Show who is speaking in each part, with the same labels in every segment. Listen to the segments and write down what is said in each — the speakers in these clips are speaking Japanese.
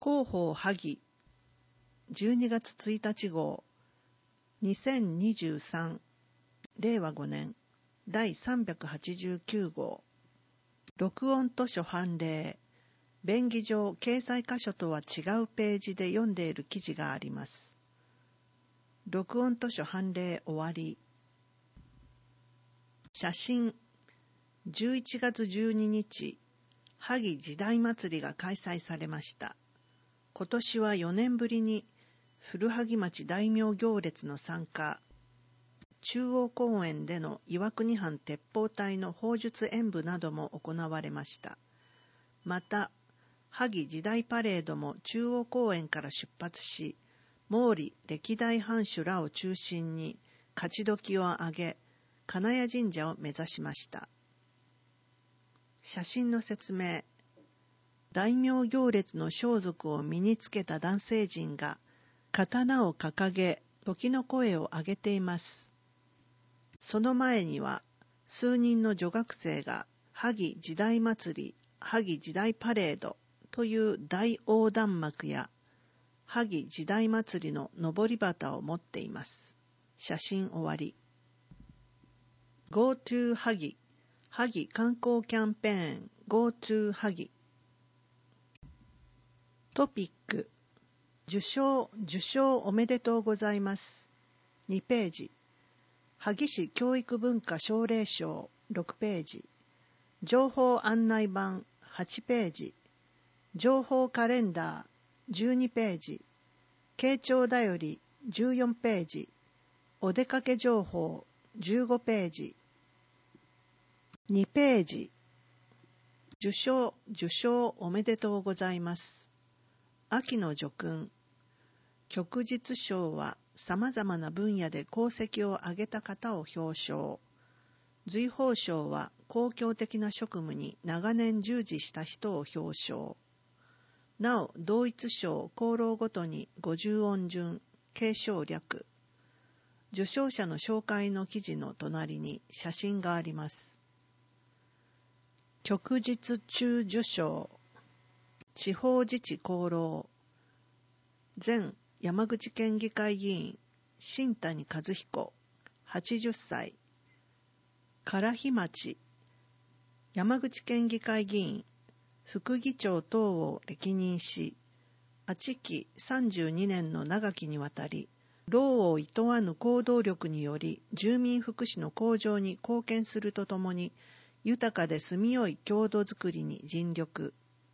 Speaker 1: 広報萩12月1日号2023令和5年第389号録音図書判例便宜上掲載箇所とは違うページで読んでいる記事があります。録音図書判例終わり。写真11月12日萩時代祭りが開催されました。今年は4年ぶりに古萩町大名行列の参加、中央公園での岩国藩鉄砲隊の砲術演舞なども行われました。また、萩時代パレードも中央公園から出発し、毛利歴代藩主らを中心に勝ち時を挙げ、金谷神社を目指しました。写真の説明。大名行列の装束を身につけた男性陣が刀を掲げ時の声を上げています。その前には数人の女学生が萩時代祭り、萩時代パレードという大横断幕や萩時代祭りの上り旗を持っています。写真終わり。GoTo 萩萩観光キャンペーン GoTo 萩トピック受賞おめでとうございます。2ページ萩市教育文化奨励賞6ページ情報案内板8ページ情報カレンダー12ページ慶長だより14ページお出かけ情報15ページ2ページ受賞おめでとうございます。秋の叙勲旭日賞はさまざまな分野で功績を挙げた方を表彰。瑞宝賞は公共的な職務に長年従事した人を表彰。なお同一賞功労ごとに50音順継承略。受賞者の紹介の記事の隣に写真があります。旭日中受賞地方自治功労前山口県議会議員新谷和彦80歳唐日町山口県議会議員副議長等を歴任し8期32年の長きにわたり労を厭わぬ行動力により住民福祉の向上に貢献するとともに豊かで住みよい郷土づくりに尽力。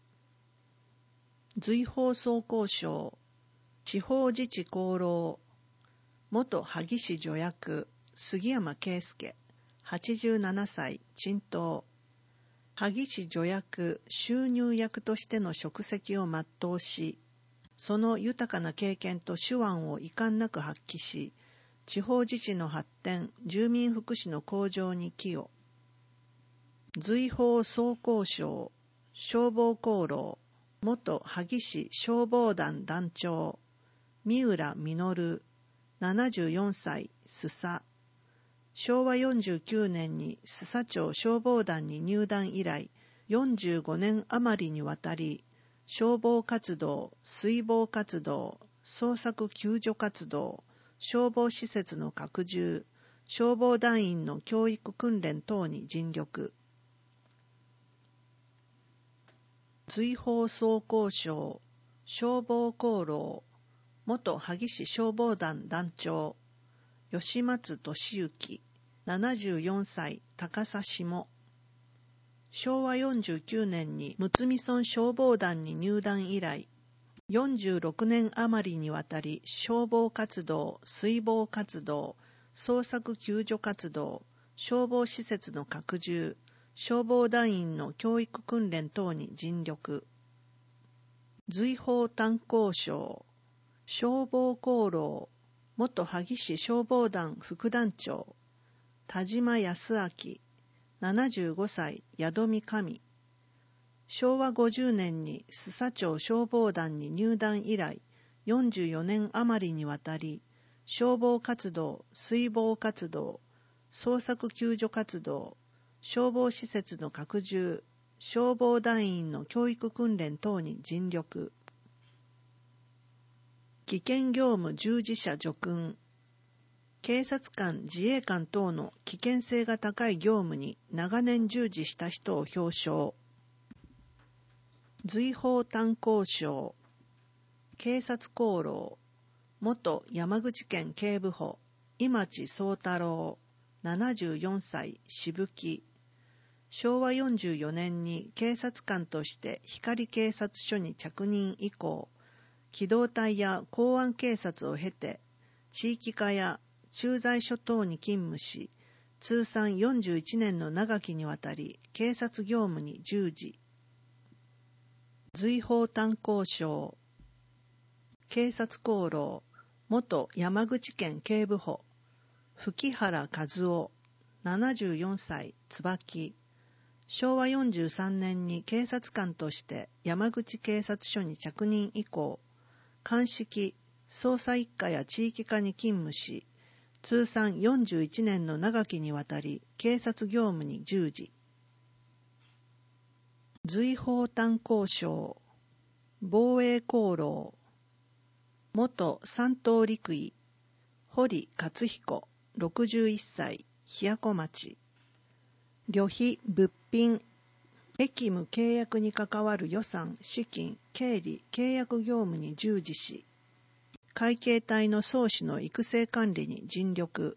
Speaker 1: 瑞宝総工賞地方自治功労元萩市助役杉山圭介87歳陳東萩市助役収入役としての職責を全うしその豊かな経験と手腕を遺憾なく発揮し地方自治の発展住民福祉の向上に寄与。瑞宝総工賞消防功労元萩市消防団団長三浦実74歳須佐昭和49年に須佐町消防団に入団以来45年余りにわたり消防活動水防活動捜索救助活動消防施設の拡充消防団員の教育訓練等に尽力。瑞宝総工賞消防功労元萩市消防団団長吉松俊之74歳高佐下昭和49年に睦見村消防団に入団以来46年余りにわたり消防活動水防活動捜索救助活動消防施設の拡充消防団員の教育訓練等に尽力。瑞宝炭鉱賞消防功労元萩市消防団副団長田島康明75歳宿見神昭和50年に須佐町消防団に入団以来44年余りにわたり消防活動水防活動捜索救助活動消防施設の拡充消防団員の教育訓練等に尽力。 危険業務従事者叙勲。警察官、自衛官等の危険性が高い業務に長年従事した人を表彰。瑞宝炭鉱賞。警察功労。元山口県警部補、井町宗太郎、74歳、しぶき。昭和44年に警察官として光警察署に着任以降、機動隊や公安警察を経て、地域課や駐在所等に勤務し、通算41年の長きにわたり警察業務に従事。瑞宝炭鉱賞。警察功労。元山口県警部補、吹原和夫、74歳、椿。昭和43年に警察官として山口警察署に着任以降、鑑識、捜査一課や地域課に勤務し、通算41年の長きにわたり警察業務に従事。瑞宝炭鉱賞。防衛功労。元三等陸尉、堀勝彦、61歳、冷やこ町。旅費、物品、役務契約に関わる予算、資金、経理、契約業務に従事し、海警隊の漕手の育成管理に尽力。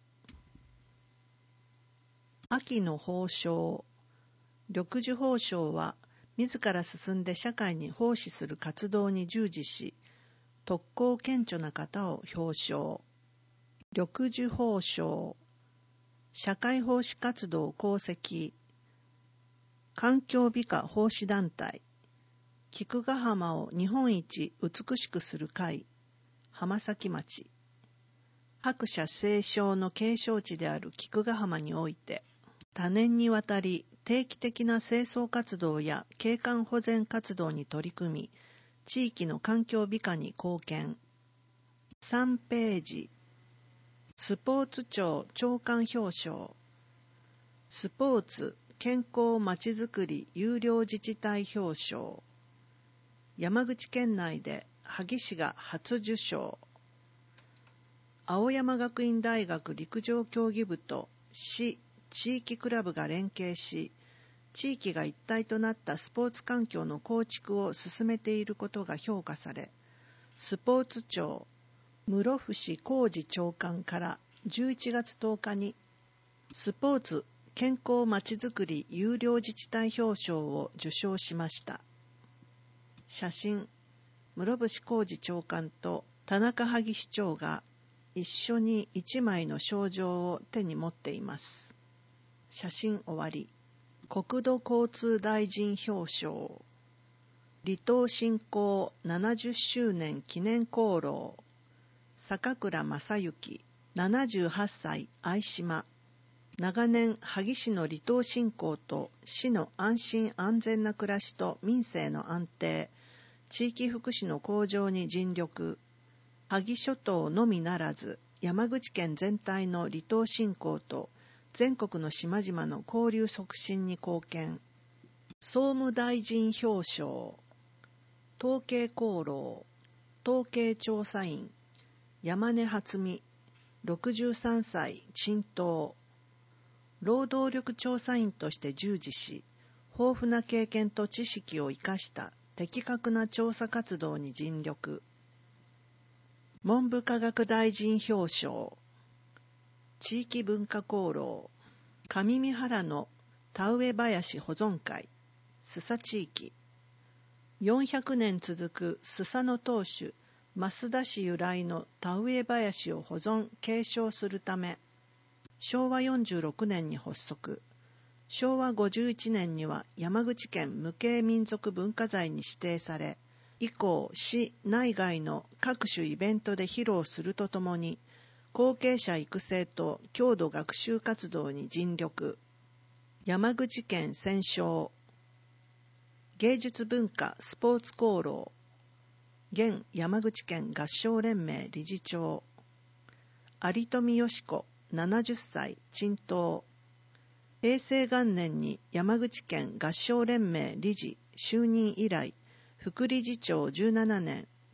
Speaker 1: 秋の褒章。緑綬褒章は、自ら進んで社会に奉仕する活動に従事し、特攻顕著な方を表彰。緑綬褒章。社会奉仕活動功績。環境美化奉仕団体。菊ヶ浜を日本一美しくする会。浜崎町。白社青松の景勝地である菊ヶ浜において、多年にわたり定期的な清掃活動や景観保全活動に取り組み、地域の環境美化に貢献。3ページ。スポーツ庁長官表彰。スポーツ健康まちづくり優良自治体表彰。山口県内で萩市が初受賞。青山学院大学陸上競技部と市地域クラブが連携し、地域が一体となったスポーツ環境の構築を進めていることが評価され、スポーツ庁室伏広治長官から11月10日にスポーツ健康まちづくり優良自治体表彰を受賞しました。写真、室伏広治長官と田中萩市長が一緒に1枚の賞状を手に持っています。写真終わり。国土交通大臣表彰。離島振興70周年記念功労。坂倉正幸、78歳、相島。長年、萩市の離島振興と市の安心安全な暮らしと民生の安定、地域福祉の向上に尽力。萩諸島のみならず、山口県全体の離島振興と全国の島々の交流促進に貢献。総務大臣表彰。統計功労。統計調査員。山根初美、63歳、陳東。労働力調査員として従事し、豊富な経験と知識を生かした的確な調査活動に尽力。文部科学大臣表彰。地域文化功労。上三原の田植林保存会、須佐地域。400年続く須佐の当主、増田氏由来の田植林を保存・継承するため、昭和46年に発足、昭和51年には山口県無形民族文化財に指定され、以降市内外の各種イベントで披露するとともに、後継者育成と郷土学習活動に尽力。山口県選奨。芸術文化スポーツ功労。現山口県合唱連盟理事長。有富よし子、70歳、陳東。平成元年に山口県合唱連盟理事就任以来、副理事長17年、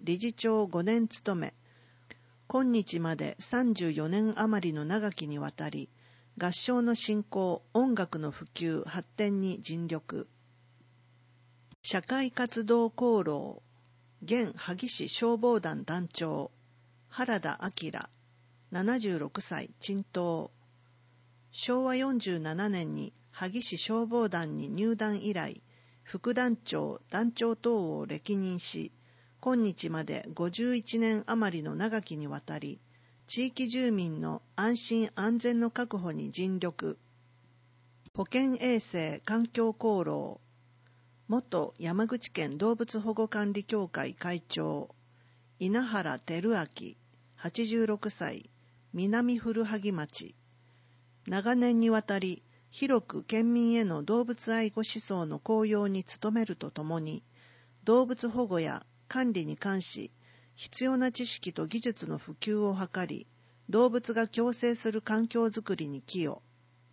Speaker 1: 理事長5年務め、今日まで34年余りの長きにわたり、合唱の振興、音楽の普及、発展に尽力。社会活動功労、現萩市消防団団長、原田明、76歳、陳東。昭和47年に萩市消防団に入団以来、副団長、団長等を歴任し、今日まで51年余りの長きにわたり、地域住民の安心安全の確保に尽力。保健衛生環境功労、元山口県動物保護管理協会会長、稲原照明、86歳、南古萩町。長年にわたり、広く県民への動物愛護思想の高揚に努めるとともに、動物保護や管理に関し、必要な知識と技術の普及を図り、動物が共生する環境づくりに寄与。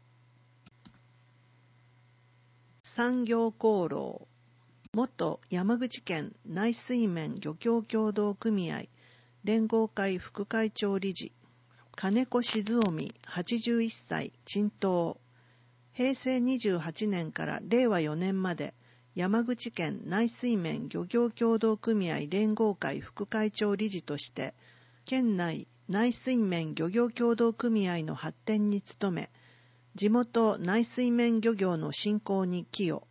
Speaker 1: 産業功労、元山口県内水面漁協協同組合連合会副会長理事、金子静臣、81歳、陳東。平成28年から令和4年まで、山口県内水面漁業協同組合連合会副会長理事として、県内内水面漁業協同組合の発展に努め、地元内水面漁業の振興に寄与。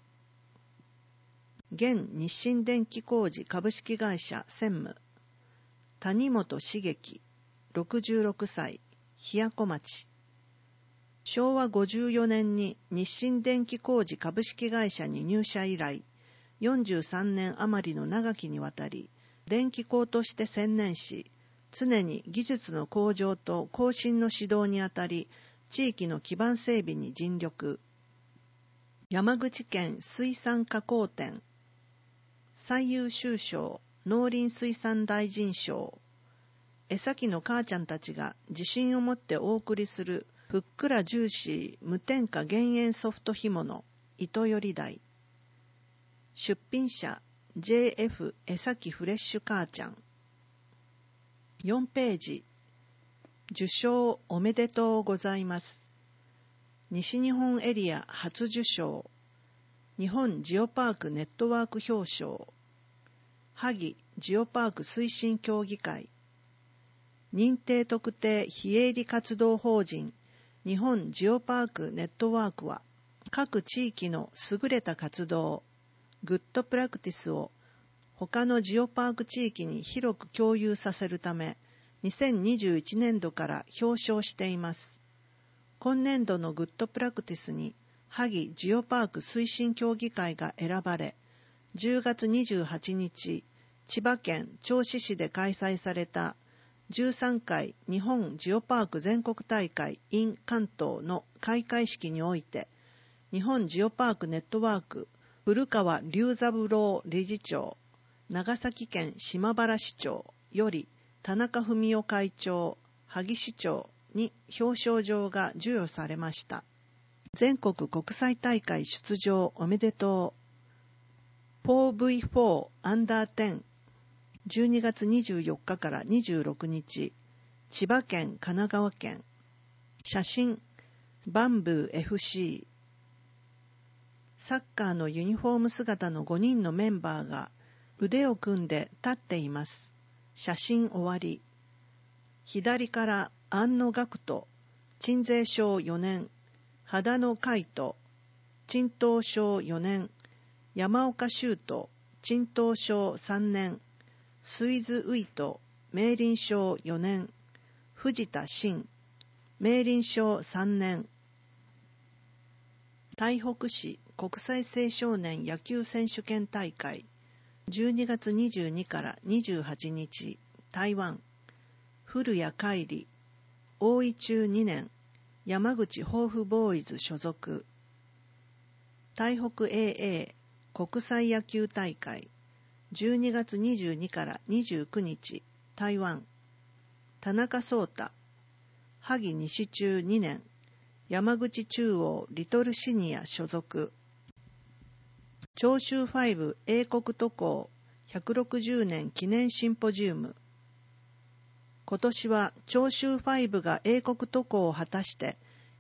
Speaker 1: 現日清電気工事株式会社専務、谷本茂樹、66歳、冷やこ町。昭和54年に日清電気工事株式会社に入社以来、43年余りの長きにわたり、電気工として専念し、常に技術の向上と更新の指導にあたり、地域の基盤整備に尽力。山口県水産加工店、最優秀賞、農林水産大臣賞。江崎の母ちゃんたちが自信を持ってお送りするふっくらジューシー無添加減塩ソフト干物、糸より台。出品者 JF 江崎フレッシュ母ちゃん。4ページ。受賞おめでとうございます。西日本エリア初受賞。日本ジオパークネットワーク表彰。萩ジオパーク推進協議会。認定特定非営利活動法人日本ジオパークネットワークは、各地域の優れた活動、グッドプラクティスを他のジオパーク地域に広く共有させるため、2021年度から表彰しています。今年度のグッドプラクティスに、萩ジオパーク推進協議会が選ばれ、10月28日、千葉県銚子市で開催された13回日本ジオパーク全国大会 in 関東の開会式において、日本ジオパークネットワーク古川龍三郎理事長、長崎県島原市長より田中文夫会長、萩市長に表彰状が授与されました。全国国際大会出場おめでとう。4V4 アンダー10、12月24日から26日、千葉県神奈川県。写真、バンブー FC。サッカーのユニフォーム姿の5人のメンバーが腕を組んで立っています。写真終わり。左から安野学人、鎮西省4年、秦野海斗、鎮東省4年、山岡修斗、鎮東省3年、水津ウイト、明林省4年、藤田真、明林省3年。台北市国際青少年野球選手権大会、12月22から28日、台湾。古谷海里、大井中2年、山口豊富ボーイズ所属。台北 AA 国際野球大会、12月22から29日、台湾。田中壮太、萩西中2年、山口中央リトルシニア所属。長州5英国渡航 160年記念シンポジウム。今年は長州5が英国渡航を果たして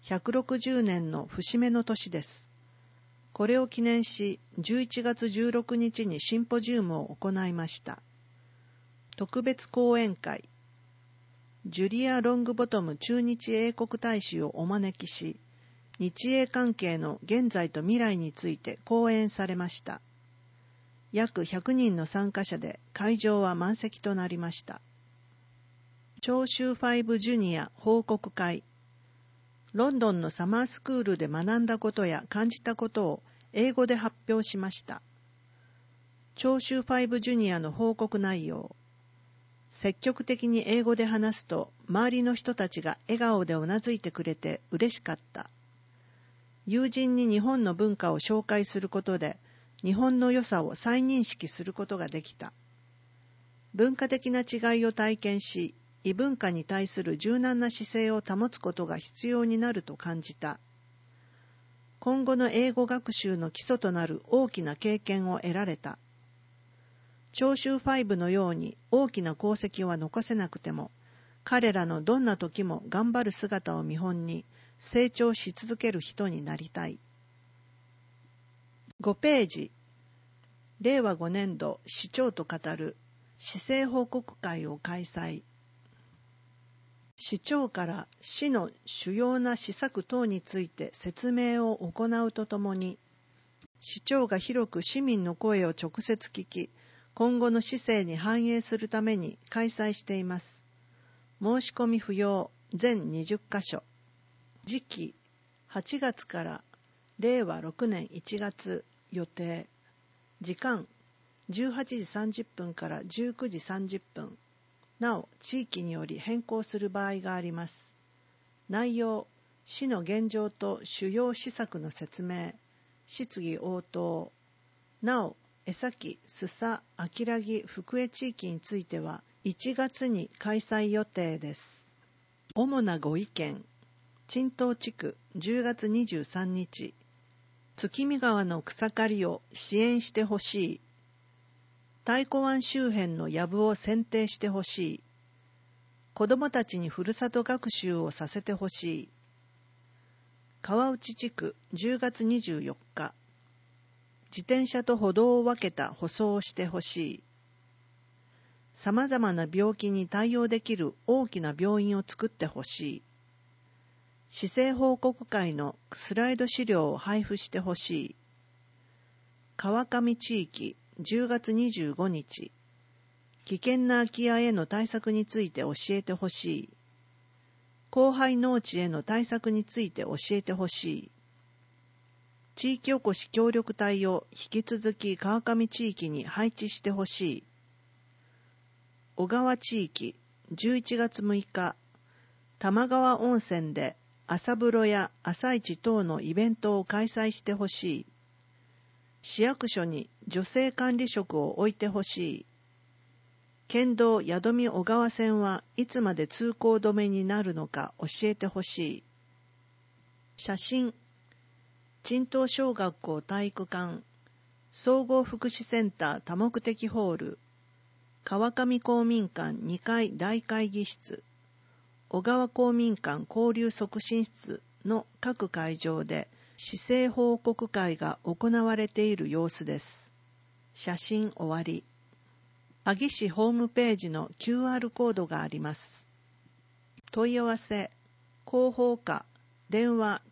Speaker 1: 160年の節目の年です。これを記念し、11月16日にシンポジウムを行いました。特別講演会。ジュリア・ロングボトム駐日英国大使をお招きし、日英関係の現在と未来について講演されました。約100人の参加者で会場は満席となりました。長州5ジュニア報告会。ロンドンのサマースクールで学んだことや感じたことを英語で発表しました。長州5ジュニアの報告内容。積極的に英語で話すと周りの人たちが笑顔でうなずいてくれて嬉しかった。友人に日本の文化を紹介することで日本の良さを再認識することができた。文化的な違いを体験し、異文化に対する柔軟な姿勢を保つことが必要になると感じた。今後の英語学習の基礎となる大きな経験を得られた。長州5のように大きな功績は残せなくても、彼らのどんな時も頑張る姿を見本に成長し続ける人になりたい。5ページ。令和5年度市長と語る市政報告会を開催。市長から市の主要な施策等について説明を行うとともに、市長が広く市民の声を直接聞き、今後の市政に反映するために開催しています。申し込み不要、全20カ所。時期、8月から令和6年1月予定。時間、18時30分から19時30分。なお、地域により変更する場合があります。内容、市の現状と主要施策の説明、質疑応答。なお、江崎、須佐、秋良木、福江地域については1月に開催予定です。主なご意見。陳東地区10月23日。月見川の草刈りを支援してほしい。太鼓湾周辺の藪を剪定してほしい。子どもたちにふるさと学習をさせてほしい。川内地区10月24日。自転車と歩道を分けた舗装をしてほしい。さまざまな病気に対応できる大きな病院を作ってほしい。市政報告会のスライド資料を配布してほしい。川上地域10月25日。危険な空き家への対策について教えてほしい。荒廃農地への対策について教えてほしい。地域おこし協力隊を引き続き川上地域に配置してほしい。小川地域11月6日。玉川温泉で朝風呂や朝市等のイベントを開催してほしい。市役所に女性管理職を置いてほしい。県道宿見小川線はいつまで通行止めになるのか教えてほしい。写真。陳東小学校体育館、総合福祉センター多目的ホール、川上公民館2階大会議室、小川公民館交流促進室の各会場で市政報告会が行われている様子です。写真終わり。萩市ホームページの QR コードがあります。問い合わせ、広報課、電話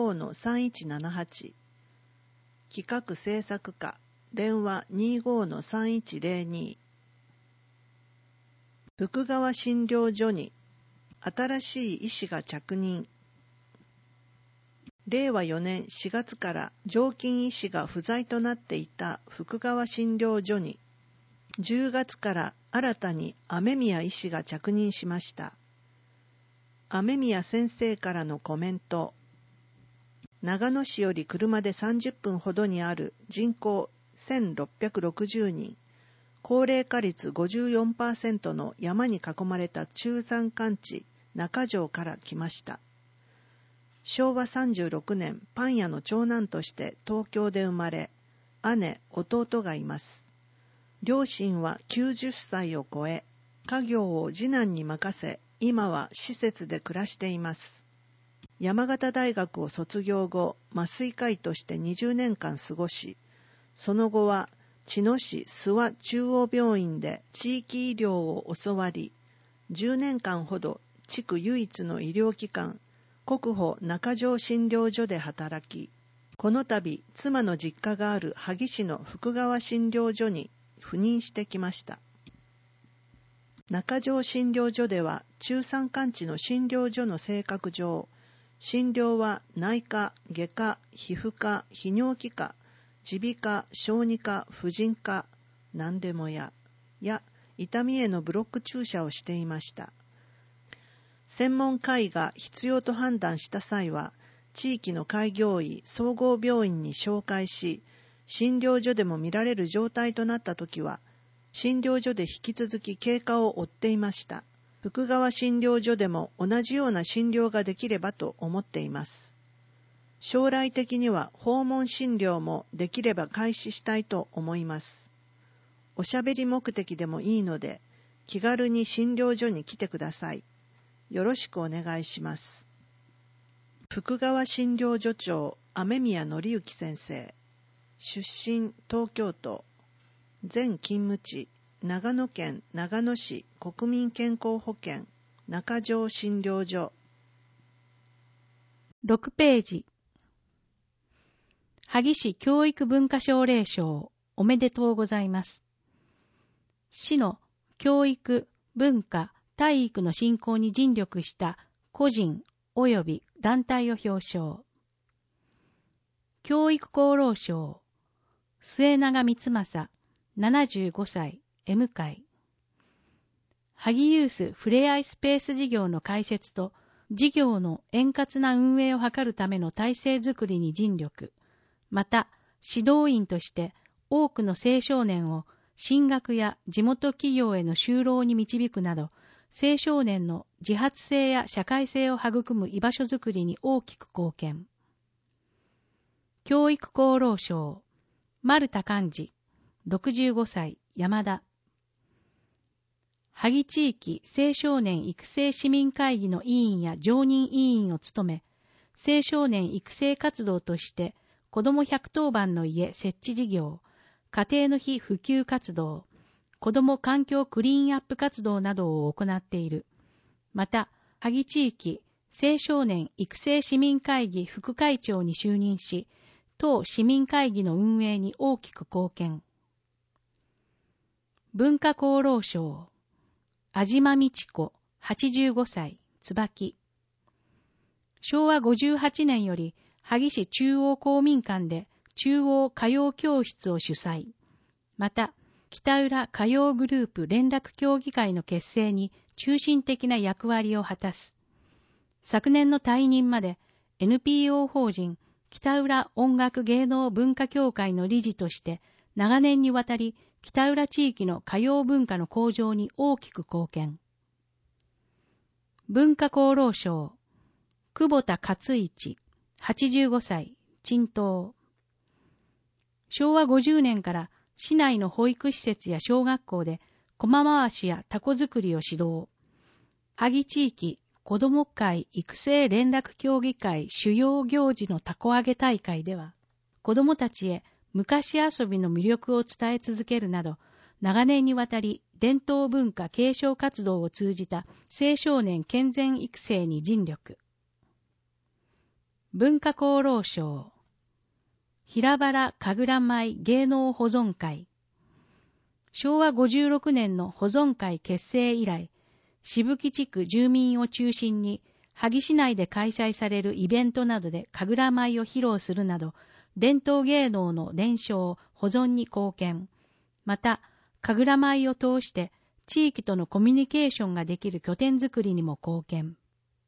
Speaker 1: 25-3178、企画制作課、電話 25-3102。福川診療所に新しい医師が着任。令和4年4月から常勤医師が不在となっていた福川診療所に、10月から新たに雨宮医師が着任しました。雨宮先生からのコメント。長野市より車で30分ほどにある人口1660人、高齢化率 54% の山に囲まれた中山間地中条から来ました。昭和36年パン屋の長男として東京で生まれ、姉、弟がいます。 両親は90歳を超え、家業を次男に任せ、今は施設で暮らしています。山形大学を卒業後、麻酔科医として20年間過ごし、その後は茅野市諏訪中央病院で地域医療を教わり、10年間ほど地区唯一の医療機関、国保中条診療所で働き、この度妻の実家がある萩市の福川診療所に赴任してきました。中条診療所では中山間地の診療所の性格上、診療は内科、外科、皮膚科、泌尿器科、耳鼻科、小児科、婦人科、何でもや痛みへのブロック注射をしていました。専門科医が必要と判断した際は、地域の開業医、総合病院に紹介し、診療所でも見られる状態となったときは、診療所で引き続き経過を追っていました。福川診療所でも同じような診療ができればと思っています。将来的には訪問診療もできれば開始したいと思います。おしゃべり目的でもいいので、気軽に診療所に来てください。よろしくお願いします。福川診療所長雨宮則之先生、出身東京都、前勤務地長野県長野市国民健康保険中条診療所。
Speaker 2: 6ページ。萩市教育文化奨励賞おめでとうございます。市の教育、文化、体育の振興に尽力した個人及び団体を表彰。教育功労賞末永光正75歳 M 会。萩ユースふれあいスペース事業の開設と事業の円滑な運営を図るための体制づくりに尽力。また指導員として多くの青少年を進学や地元企業への就労に導くなど、青少年の自発性や社会性を育む居場所づくりに大きく貢献。教育功労賞丸田寛治65歳山田。萩地域青少年育成市民会議の委員や常任委員を務め、青少年育成活動として子ども110番の家設置事業、家庭の日普及活動、子ども環境クリーンアップ活動などを行っている。また、萩地域青少年育成市民会議副会長に就任し、当市民会議の運営に大きく貢献。文化功労賞安島美智子85歳椿。昭和58年より萩市中央公民館で中央歌謡教室を主催。また、北浦歌謡グループ連絡協議会の結成に中心的な役割を果たす。昨年の退任まで NPO 法人北浦音楽芸能文化協会の理事として長年にわたり北浦地域の歌謡文化の向上に大きく貢献。文化功労賞久保田勝一85歳陳東。昭和50年から市内の保育施設や小学校で駒回しや凧作りを指導。萩地域子ども会育成連絡協議会主要行事の凧揚げ大会では、子どもたちへ昔遊びの魅力を伝え続けるなど、長年にわたり伝統文化継承活動を通じた青少年健全育成に尽力。文化功労賞平原神楽舞芸能保存会。昭和56年の保存会結成以来、渋木地区住民を中心に萩市内で開催されるイベントなどで神楽舞を披露するなど、伝統芸能の伝承保存に貢献。また、神楽舞を通して地域とのコミュニケーションができる拠点づくりにも貢献。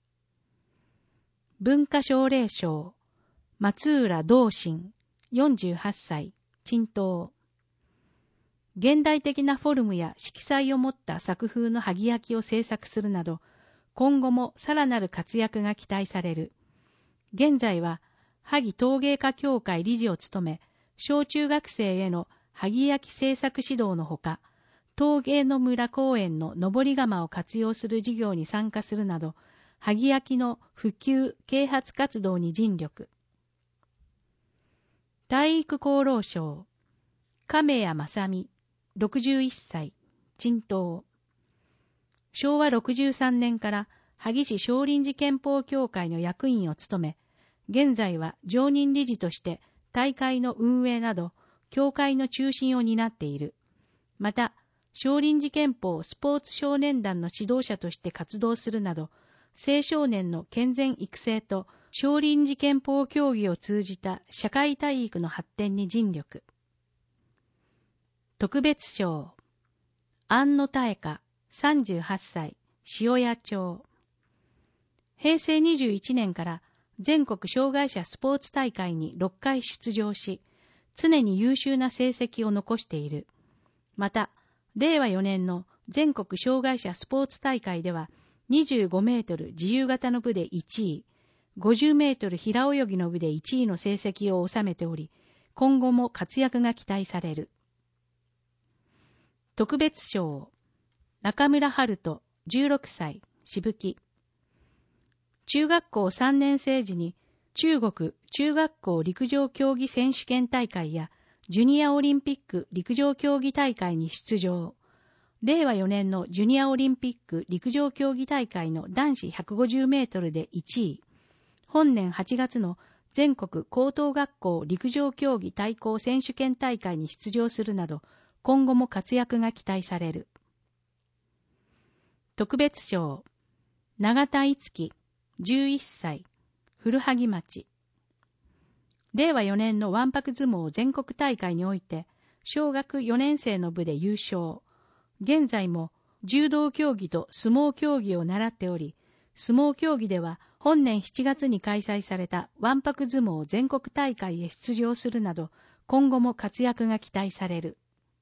Speaker 2: 文化奨励賞松浦道信48歳陳東。現代的なフォルムや色彩を持った作風の萩焼きを制作するなど、今後もさらなる活躍が期待される。現在は萩陶芸家協会理事を務め、小中学生への萩焼製作指導のほか、陶芸の村公園の登り窯を活用する事業に参加するなど、萩焼の普及・啓発活動に尽力。体育功労賞、亀谷正美、61歳、陳東。昭和63年から萩市少林寺拳法協会の役員を務め、現在は常任理事として大会の運営など、協会の中心を担っている。また、少林寺拳法スポーツ少年団の指導者として活動するなど、青少年の健全育成と少林寺拳法競技を通じた社会体育の発展に尽力。特別賞、安野妙香、38歳、塩谷町。平成21年から全国障害者スポーツ大会に6回出場し、常に優秀な成績を残している。また、令和4年の全国障害者スポーツ大会では、25メートル自由形の部で1位、50メートル平泳ぎの部で1位の成績を収めており、今後も活躍が期待される。特別賞、中村春人、16歳、しぶき。中学校3年生時に中国中学校陸上競技選手権大会やジュニアオリンピック陸上競技大会に出場。令和4年のジュニアオリンピック陸上競技大会の男子150メートルで1位。本年8月の全国高等学校陸上競技対抗選手権大会に出場するなど、今後も活躍が期待される。特別賞、永田逸樹、11歳、古萩町。令和4年のわんぱく相撲全国大会において、小学4年生の部で優勝。現在も柔道競技と相撲競技を習っており、相撲競技では本年7月に開催されたわんぱく相撲全国大会へ出場するなど、今後も活躍が期待される。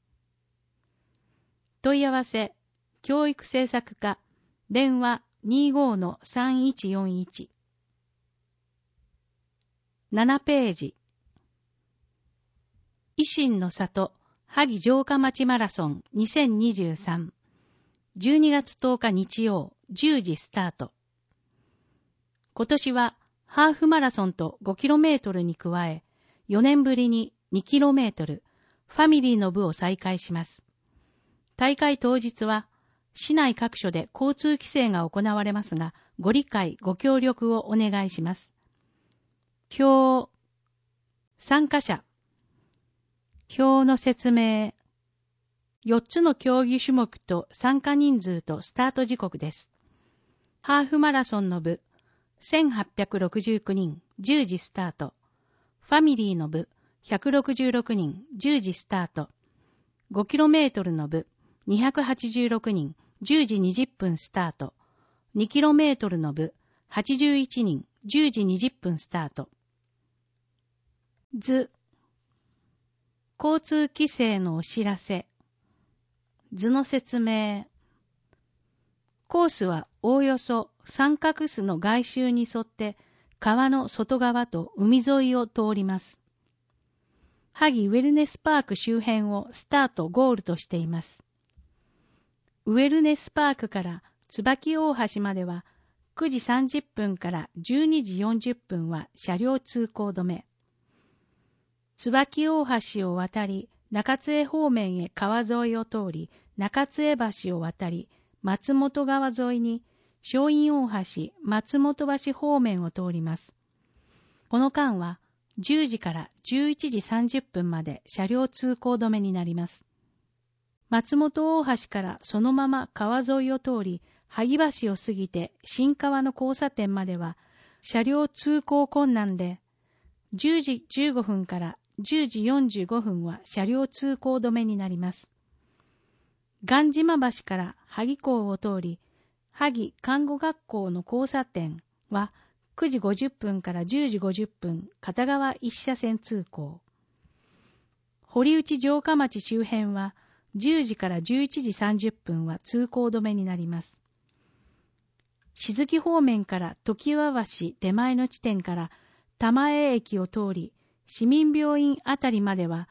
Speaker 2: 問い合わせ、教育政策課、電話 25-3141。7ページ。維新の里、萩城下町マラソン2023。12月10日日曜、10時スタート。今年はハーフマラソンと 5km に加え、4年ぶりに 2km、ファミリーの部を再開します。大会当日は、市内各所で交通規制が行われますが、ご理解、ご協力をお願いします。表、参加者、表の説明、4つの競技種目と参加人数とスタート時刻です。ハーフマラソンの部、1869人、10時スタート。ファミリーの部、166人、10時スタート。5km の部、286人、10時20分スタート。2km の部、81人、10時20分スタート。図。交通規制のお知らせ。図の説明。コースはおおよそ三角州の外周に沿って川の外側と海沿いを通ります。萩ウェルネスパーク周辺をスタートゴールとしています。ウェルネスパークから椿大橋までは9時30分から12時40分は車両通行止め。椿大橋を渡り、中津江方面へ川沿いを通り、中津江橋を渡り、松本川沿いに松陰大橋、松本橋方面を通ります。この間は10時から11時30分まで車両通行止めになります。松本大橋からそのまま川沿いを通り、萩橋を過ぎて新川の交差点までは車両通行困難で、10時15分から10時45分は車両通行止めになります。雁島橋から萩港を通り、萩看護学校の交差点は9時50分から10時50分、片側一車線通行。堀内城下町周辺は10時から11時30分は通行止めになります。静木方面から常盤橋手前の地点から玉江駅を通り、市民病院あたりまでは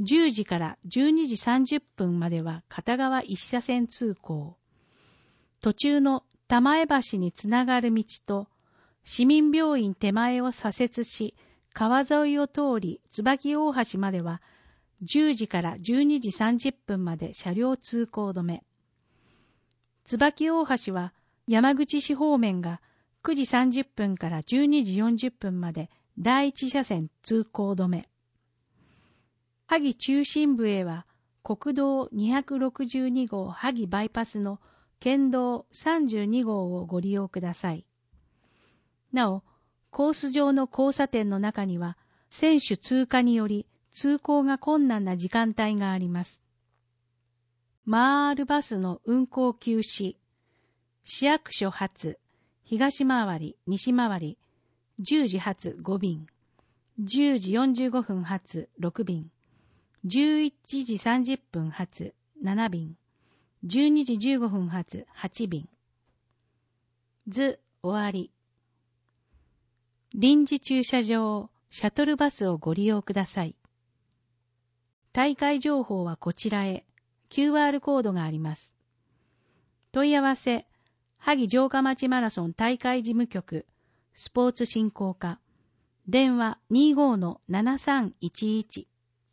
Speaker 2: 10時から12時30分までは片側一車線通行。途中の玉江橋につながる道と市民病院手前を左折し、川沿いを通り椿大橋までは10時から12時30分まで車両通行止め。椿大橋は山口市方面が9時30分から12時40分まで第一車線通行止め。萩中心部へは国道262号萩バイパスの県道32号をご利用ください。なお、コース上の交差点の中には選手通過により通行が困難な時間帯があります。マールバスの運行休止、市役所発、東回り、西回り、10時発5便、10時45分発6便、11時30分発7便、12時15分発8便。図終わり。臨時駐車場、シャトルバスをご利用ください。大会情報はこちらへ。QR コードがあります。問い合わせ、萩城下町マラソン大会事務局、スポーツ振興課、電話 25-7311。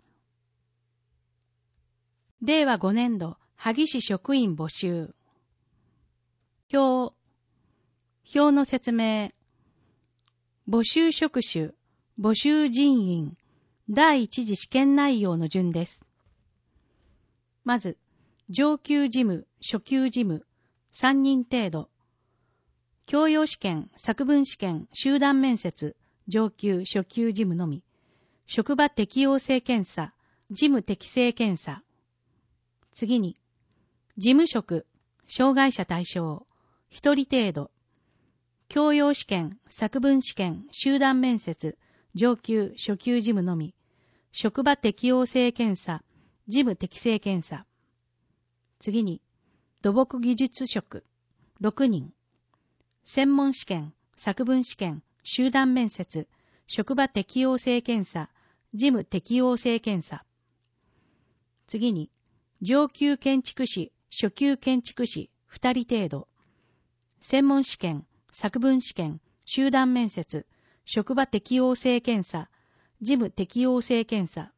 Speaker 2: 令和5年度、萩市職員募集。表の説明。募集職種、募集人員、第一次試験内容の順です。まず、上級事務、初級事務、3人程度。教養試験、作文試験、集団面接、上級、初級事務のみ。職場適応性検査、事務適性検査。次に、事務職、障害者対象、1人程度。教養試験、作文試験、集団面接、上級、初級事務のみ。職場適応性検査、事務適性検査。次に、土木技術職、6人。専門試験、作文試験、集団面接、職場適応性検査、事務適応性検査。次に、上級建築士、初級建築士、2人程度。専門試験、作文試験、集団面接、職場適応性検査、事務適応性検査。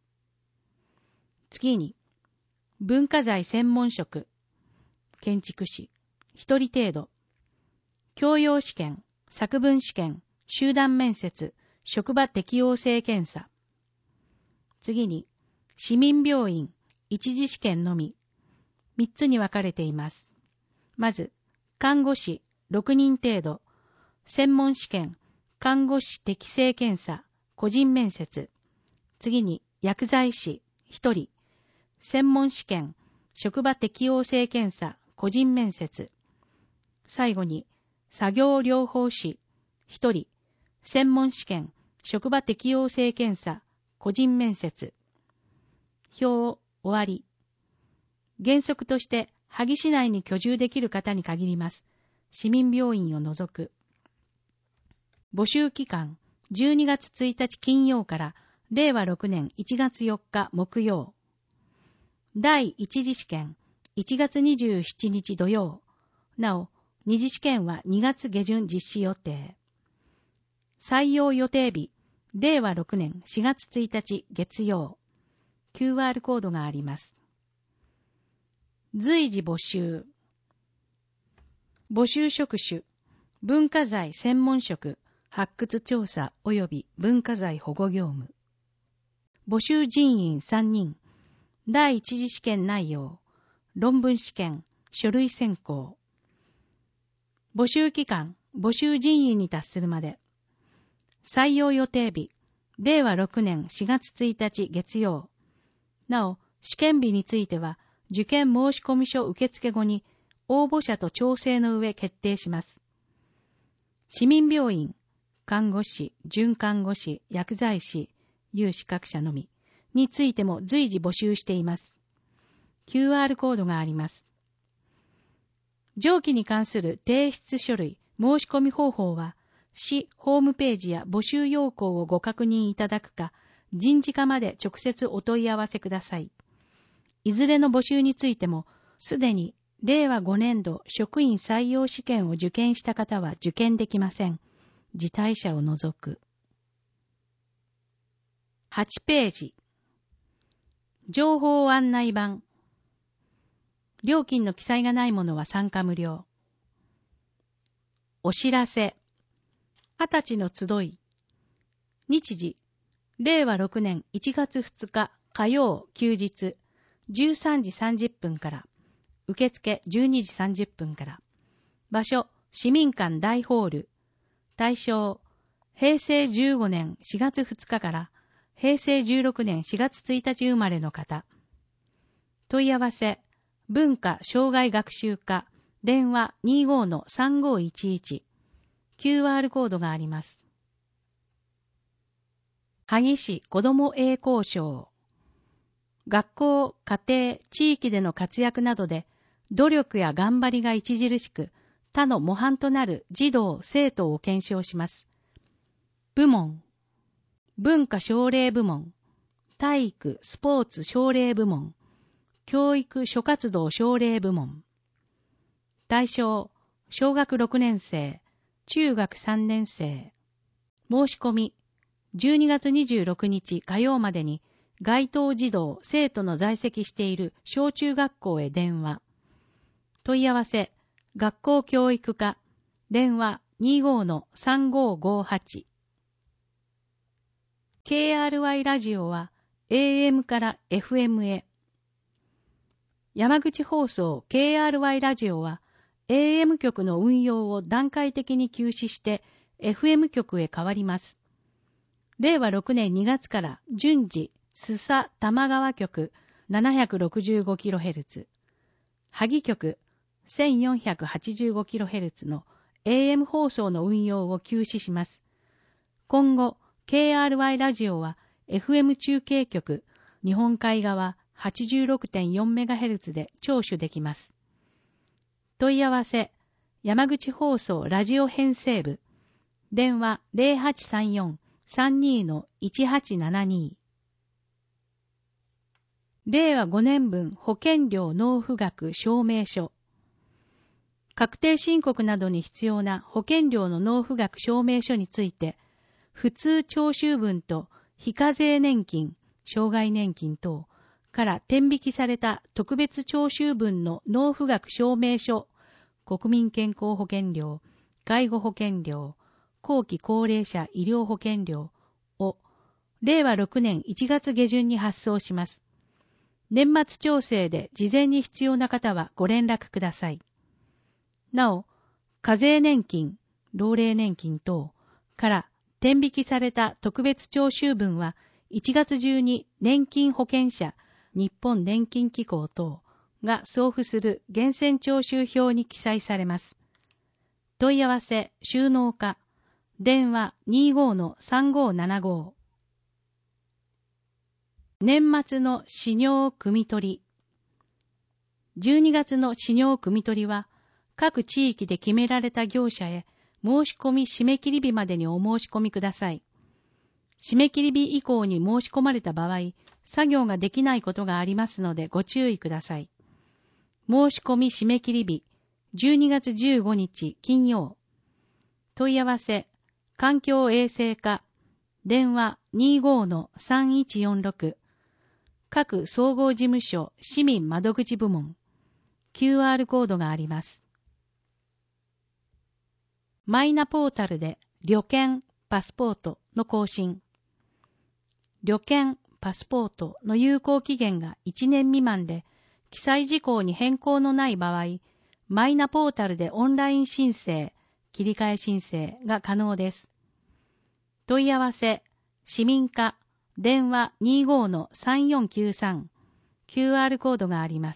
Speaker 2: 次に、文化財専門職、建築士、1人程度。教養試験、作文試験、集団面接、職場適応性検査。次に、市民病院、一次試験のみ。3つに分かれています。まず、看護師、6人程度。専門試験、看護師適性検査、個人面接。次に、薬剤師、1人。専門試験、職場適応性検査、個人面接。最後に、作業療法士、1人。専門試験、職場適応性検査、個人面接。表終わり。原則として、萩市内に居住できる方に限ります。市民病院を除く。募集期間、12月1日金曜から令和6年1月4日木曜。第一次試験、1月27日土曜。なお、二次試験は2月下旬実施予定。採用予定日、令和6年4月1日月曜。QR コードがあります。随時募集。募集職種、文化財専門職、発掘調査及び文化財保護業務。募集人員3人。第一次試験内容、論文試験、書類選考。募集期間、募集人員に達するまで。採用予定日、令和6年4月1日月曜。なお、試験日については、受験申込書受付後に応募者と調整の上決定します。市民病院、看護師、准看護師、薬剤師、有資格者のみについても随時募集しています。QR コードがあります。上記に関する提出書類、申し込み方法は、市ホームページや募集要項をご確認いただくか、 人事課まで直接お問い合わせください。いずれの募集についても、すでに令和5年度職員採用試験を受験した方は受験できません。辞退者を除く。8ページ。情報案内板。料金の記載がないものは参加無料。お知らせ。20歳の集い。日時。令和6年1月2日火曜休日13時30分から。受付12時30分から。場所、市民館大ホール。対象、平成15年4月2日から平成16年4月1日生まれの方。問い合わせ、文化障害学習課、電話 25-3511。QR コードがあります。萩市子ども栄光賞。学校、家庭、地域での活躍などで、努力や頑張りが著しく、他の模範となる児童・生徒を検証します。部門、文化奨励部門、体育・スポーツ奨励部門、教育諸活動奨励部門。対象、小学6年生、中学3年生。申し込み、12月26日火曜までに、該当児童・生徒の在籍している小中学校へ電話。問い合わせ、学校教育課、電話 25-3558。KRY ラジオは AM から FM へ。山口放送 KRY ラジオは AM 局の運用を段階的に休止して FM 局へ変わります。令和6年2月から順次、須佐玉川局 765kHz、萩局1485kHz の AM 放送の運用を休止します。今後、KRY ラジオは FM 中継局日本海側 86.4MHz で聴取できます。問い合わせ、山口放送ラジオ編成部、電話 0834-32-1872。令和5年分保険料納付額証明書。確定申告などに必要な保険料の納付額証明書について、普通徴収分と非課税年金、障害年金等から天引きされた特別徴収分の納付額証明書、国民健康保険料、介護保険料、後期高齢者医療保険料を令和6年1月下旬に発送します。年末調整で事前に必要な方はご連絡ください。なお、課税年金、老齢年金等から天引きされた特別徴収分は1月中に年金保険者、日本年金機構等が送付する源泉徴収票に記載されます。問い合わせ、収納課、電話 25-3575。年末の始尿汲み取り。12月の始尿汲み取りは、各地域で決められた業者へ申し込み締め切り日までにお申し込みください。締め切り日以降に申し込まれた場合、作業ができないことがありますのでご注意ください。申し込み締め切り日、12月15日金曜。問い合わせ、環境衛生課、電話 25-3146。各総合事務所市民窓口部門。QR コードがあります。マイナポータルで旅券、パスポートの更新。旅券、パスポートの有効期限が1年未満で、記載事項に変更のない場合、マイナポータルでオンライン申請、切り替え申請が可能です。問い合わせ、市民課、電話 25-3493、QR コードがあります。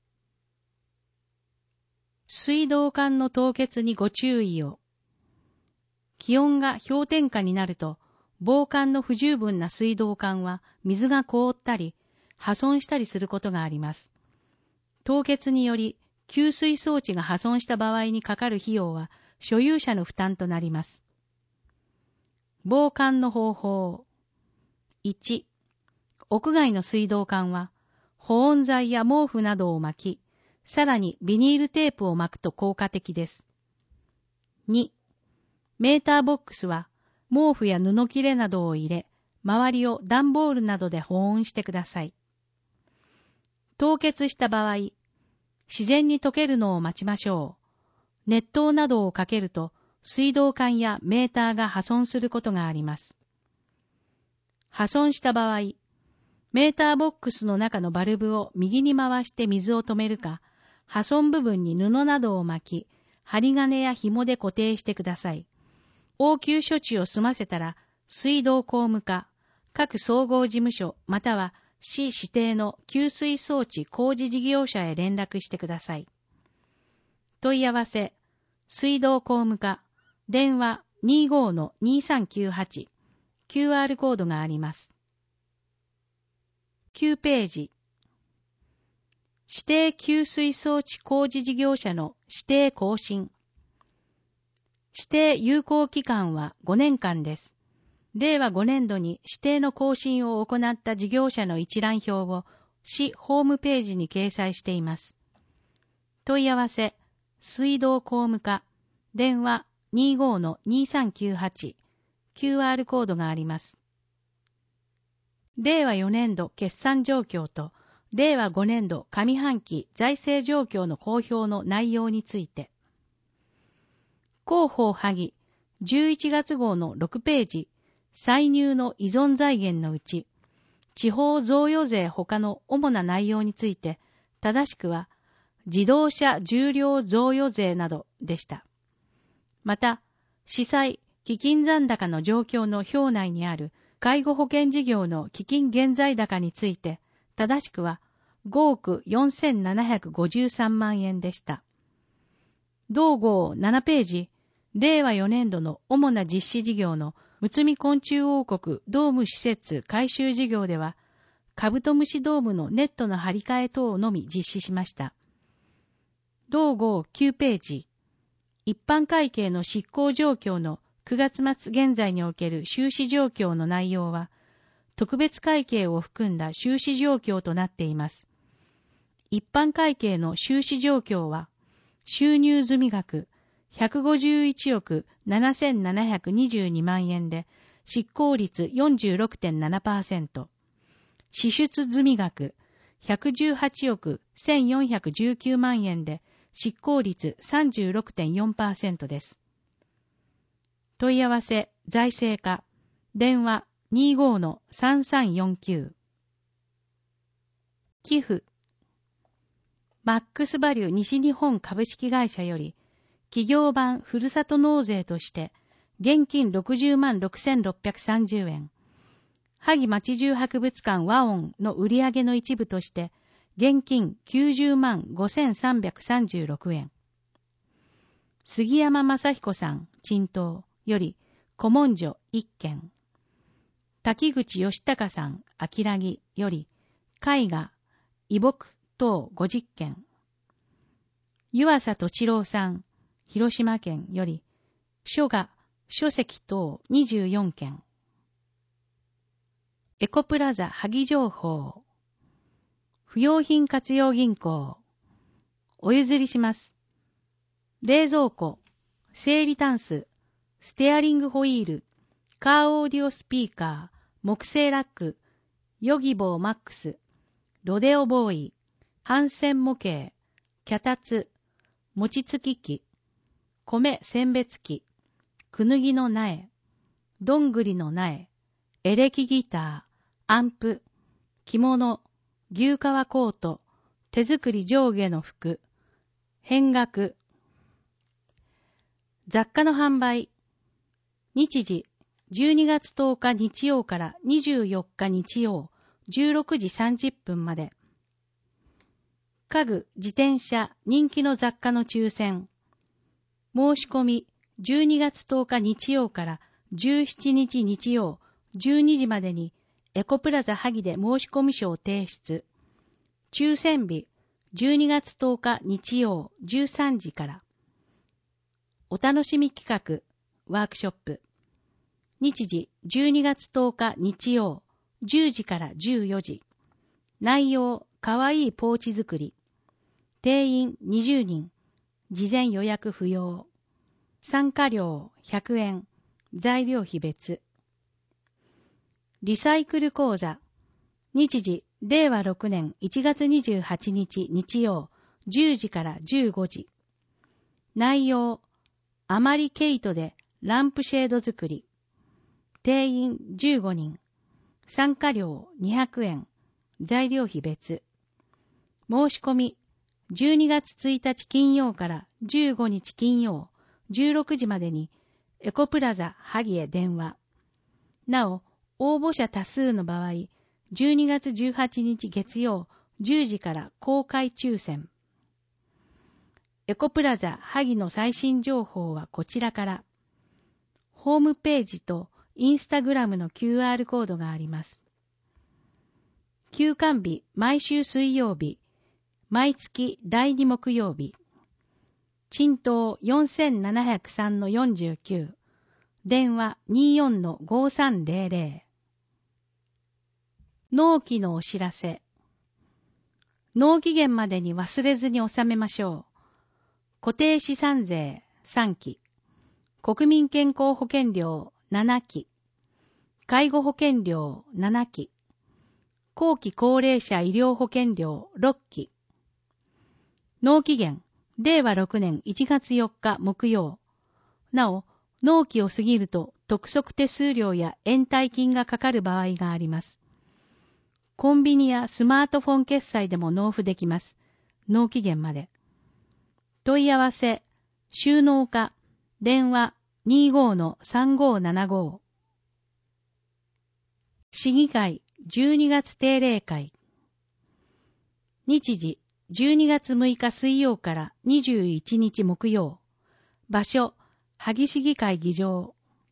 Speaker 2: 水道管の凍結にご注意を。気温が氷点下になると、防寒の不十分な水道管は水が凍ったり、破損したりすることがあります。凍結により、給水装置が破損した場合にかかる費用は、所有者の負担となります。防寒の方法。 1、屋外の水道管は保温材や毛布などを巻き、さらにビニールテープを巻くと効果的です。2、メーターボックスは毛布や布切れなどを入れ、周りを段ボールなどで保温してください。凍結した場合、自然に溶けるのを待ちましょう。熱湯などをかけると、水道管やメーターが破損することがあります。破損した場合、メーターボックスの中のバルブを右に回して水を止めるか、破損部分に布などを巻き、針金や紐で固定してください。応急処置を済ませたら、水道工務課、各総合事務所または市指定の給水装置工事事業者へ連絡してください。問い合わせ、水道工務課、電話 25-2398、QR コードがあります。9ページ。指定給水装置工事事業者の指定更新。指定有効期間は5年間です。令和5年度に指定の更新を行った事業者の一覧表を市ホームページに掲載しています。問い合わせ、水道工務課、電話 25-2398、QR コードがあります。令和4年度決算状況と令和5年度上半期財政状況の公表の内容について。広報萩11月号の6ページ、歳入の依存財源のうち、地方贈与税他の主な内容について、正しくは、自動車重量贈与税などでした。また、司祭、基金残高の状況の表内にある介護保険事業の基金現在高について、正しくは5億4753万円でした。同号7ページ、令和4年度の主な実施事業のむつみ昆虫王国ドーム施設改修事業では、カブトムシドームのネットの張り替え等のみ実施しました。同号9ページ、一般会計の執行状況の9月末現在における収支状況の内容は、特別会計を含んだ収支状況となっています。一般会計の収支状況は、収入済額151億7722万円で、執行率 46.7%。支出済額118億1419万円で、執行率 36.4% です。問い合わせ、財政課、電話 25-3349。寄付。マックスバリュ西日本株式会社より、企業版ふるさと納税として、現金60万6630円。萩町中博物館和音の売上の一部として、現金90万5336円。杉山正彦さん、陳東より、古文書1件。滝口義孝さん、秋良木より、絵画、遺木等50件。湯浅敏郎さん、広島県より、書画、書籍等24件。エコプラザ萩情報。不用品活用銀行。お譲りします。冷蔵庫、整理タンス、ステアリングホイール、カーオーディオスピーカー、木製ラック、ヨギボーマックス、ロデオボーイ、帆船模型、脚立、餅つき機、米選別機、くぬぎの苗、どんぐりの苗、エレキギター、アンプ、着物、牛革コート、手作り上下の服、変額。雑貨の販売。日時、12月10日日曜から24日日曜、16時30分まで。家具、自転車、人気の雑貨の抽選。申し込み、12月10日日曜から17日日曜、12時までに、エコプラザ萩で申し込み書を提出。抽選日、12月10日日曜13時から。お楽しみ企画、ワークショップ。日時、12月10日日曜 10時から14時。内容、かわいいポーチ作り。定員20人。事前予約不要。参加料100円。材料費別。リサイクル講座。日時、令和6年1月28日日曜、10時から15時。内容、アマリケイトでランプシェード作り。定員15人。参加料200円。材料費別。申し込み、12月1日金曜から15日金曜、16時までに、エコプラザ萩へ電話。なお、応募者多数の場合、12月18日月曜、10時から公開抽選。エコプラザ萩の最新情報はこちらから。ホームページとインスタグラムの QR コードがあります。休館日、毎週水曜日。毎月第2木曜日。賃東 4703-49。電話 24-5300。納期のお知らせ。納期限までに忘れずに納めましょう。固定資産税3期。国民健康保険料7期。介護保険料7期。後期高齢者医療保険料6期。納期限、令和6年1月4日木曜。なお、納期を過ぎると督促手数料や延滞金がかかる場合があります。コンビニやスマートフォン決済でも納付できます。納期限まで。問い合わせ、収納課、電話 25-3575。市議会12月定例会。日時、12月6日水曜から21日木曜。場所、萩市議会議場。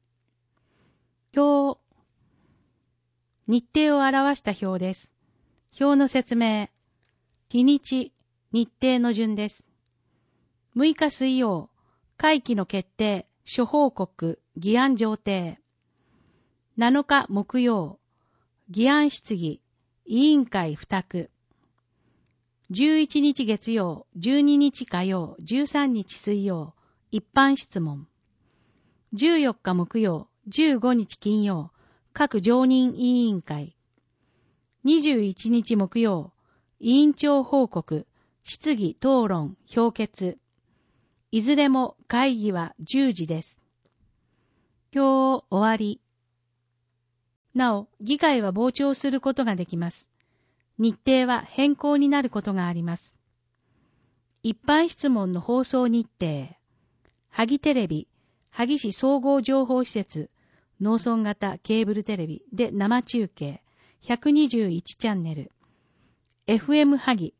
Speaker 2: 表、日程を表した表です。表の説明。日にち、日程の順です。6日水曜、会期の決定、諸報告、議案上呈。7日木曜、議案質疑、委員会付託。11日月曜、12日火曜、13日水曜、一般質問。14日木曜、15日金曜、各常任委員会。21日木曜、委員長報告、質疑討論、評決。いずれも会議は10時です。今日終わり。なお、議会は傍聴することができます。日程は変更になることがあります。一般質問の放送日程。萩テレビ、萩市総合情報施設、農村型ケーブルテレビで生中継、121チャンネル。FM 萩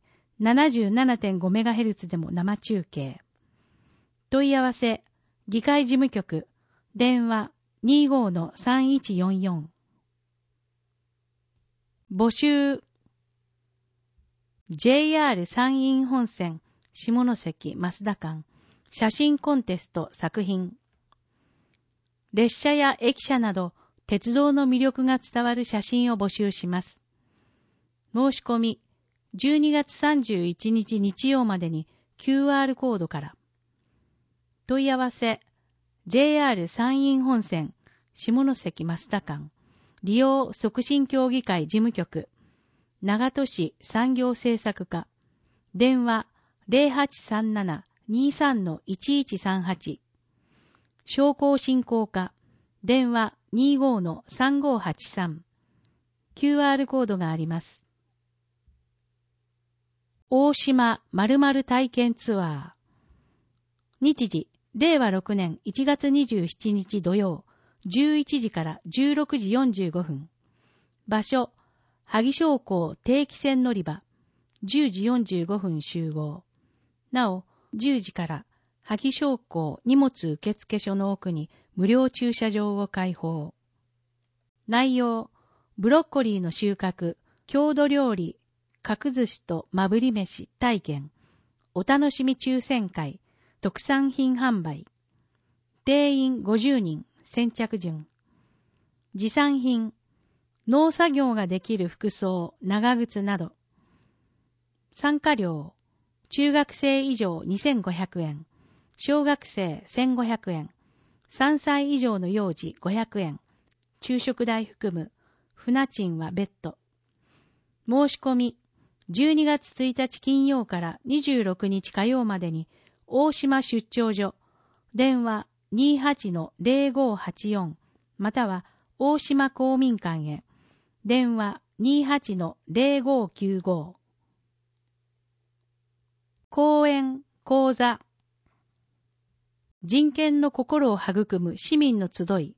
Speaker 2: 77.5MHz でも生中継。問い合わせ、議会事務局、電話 25-3144。募集。JR 山陰本線下関増田間写真コンテスト作品。列車や駅舎など鉄道の魅力が伝わる写真を募集します。申し込み12月31日日曜までに QR コードから。問い合わせ JR 山陰本線下関増田間利用促進協議会事務局長門市産業政策課。電話 0837-23-1138。商工振興課。電話 25-3583。QR コードがあります。大島〇〇体験ツアー。日時、令和6年1月27日土曜、11時から16時45分。場所、萩商工定期船乗り場、10時45分集合。なお、10時から萩商工荷物受付所の奥に無料駐車場を開放。内容、ブロッコリーの収穫、郷土料理、角寿司とまぶり飯体験、お楽しみ抽選会、特産品販売。定員50人、先着順。持参品、 農作業ができる服装、長靴など。参加料、中学生以上2500円、小学生1500円、3歳以上の幼児500円、昼食代含む、船賃は別途。申し込み、12月1日金曜から26日火曜までに、大島出張所、電話 28-0584 または大島公民館へ、電話 28-0595。講演、講座。人権の心を育む市民の集い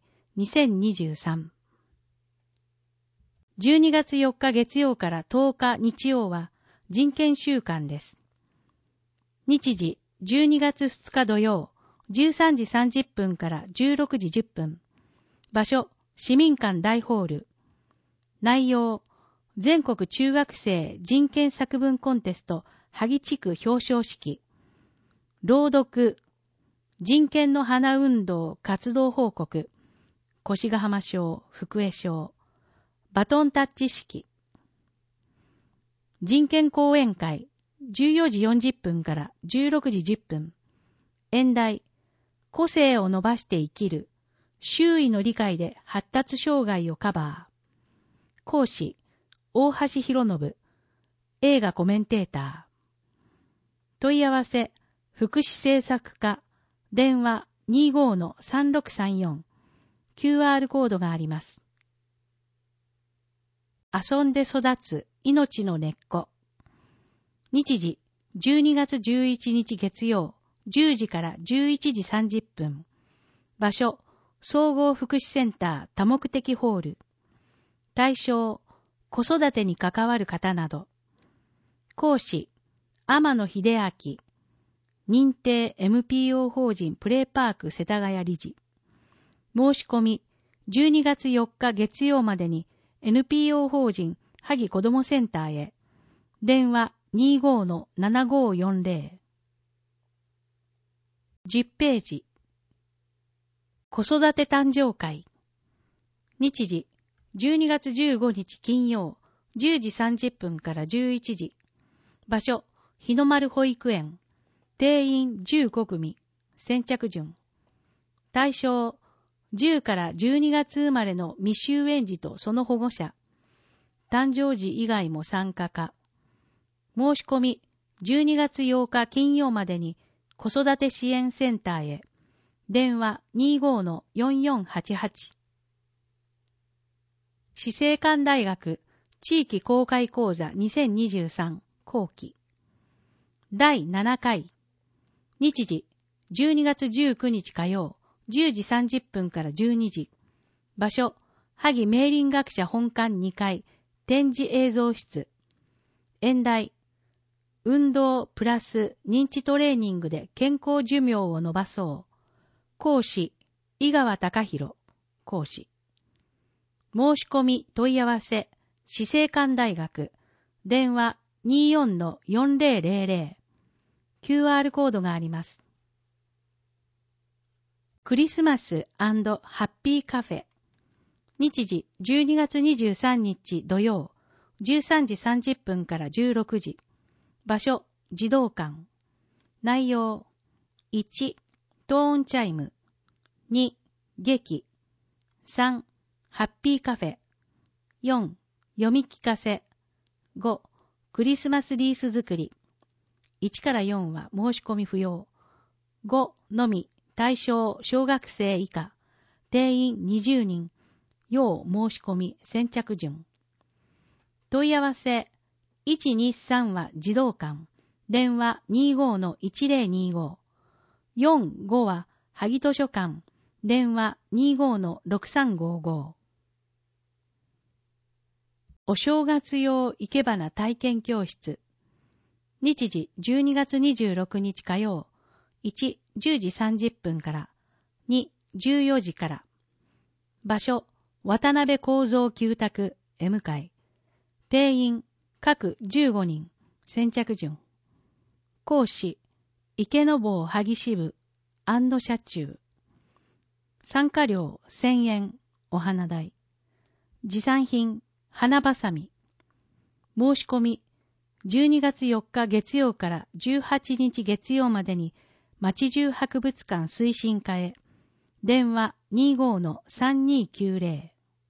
Speaker 2: 2023。12月4日月曜から10日日曜は人権週間です。日時12月2日土曜13時30分から16時10分。場所市民館大ホール。内容全国中学生人権作文コンテスト萩地区表彰式。朗読人権の花運動活動報告。越ヶ浜賞、福江賞。バトンタッチ式。人権講演会、14時40分から16時10分。演題、個性を伸ばして生きる。周囲の理解で発達障害をカバー。講師、大橋博信。映画コメンテーター。問い合わせ、福祉政策課。電話 25-3634。QR コードがあります。遊んで育つ命の根っこ。日時12月11日月曜10時から11時30分。場所総合福祉センター多目的ホール。対象子育てに関わる方など。講師天野秀明。認定 MPO 法人プレイパーク世田谷理事。申し込み12月4日月曜までにNPO 法人萩子どもセンターへ。電話 25-7540。10ページ。子育て誕生会。日時12月15日金曜10時30分から11時。場所日の丸保育園。定員15組。先着順。対象10から12月生まれの未就園児とその保護者。誕生時以外も参加か。申し込み12月8日金曜までに子育て支援センターへ。電話 25-4488。市政官大学地域公開講座2023後期。第7回。日時12月19日火曜10時30分から12時。場所、萩明林学者本館2階、展示映像室。演題、運動プラス認知トレーニングで健康寿命を伸ばそう。講師、井川貴弘。講師。申し込み問い合わせ、市政官大学。電話 24-4000。QR コードがあります。クリスマス&ハッピーカフェ。日時12月23日土曜13時30分から16時。場所児童館。内容1トーンチャイム。2劇。3ハッピーカフェ。4読み聞かせ。5クリスマスリース作り。1から4は申し込み不要。5のみ。対象小学生以下。定員20人。要申し込み先着順。問い合わせ123は児童館。電話 25-1025。45は萩図書館。電話 25-6355。お正月用生け花体験教室。日時12月26日火曜。1、10時30分から。2、14時から。場所、渡辺幸三旧宅 M 階。定員、各15人。先着順。講師、池坊萩支部車中。参加料1000円。お花代。 持参品、花ばさみ。申し込み、12月4日月曜から18日月曜までに、町中博物館推進課へ。電話 25-3290。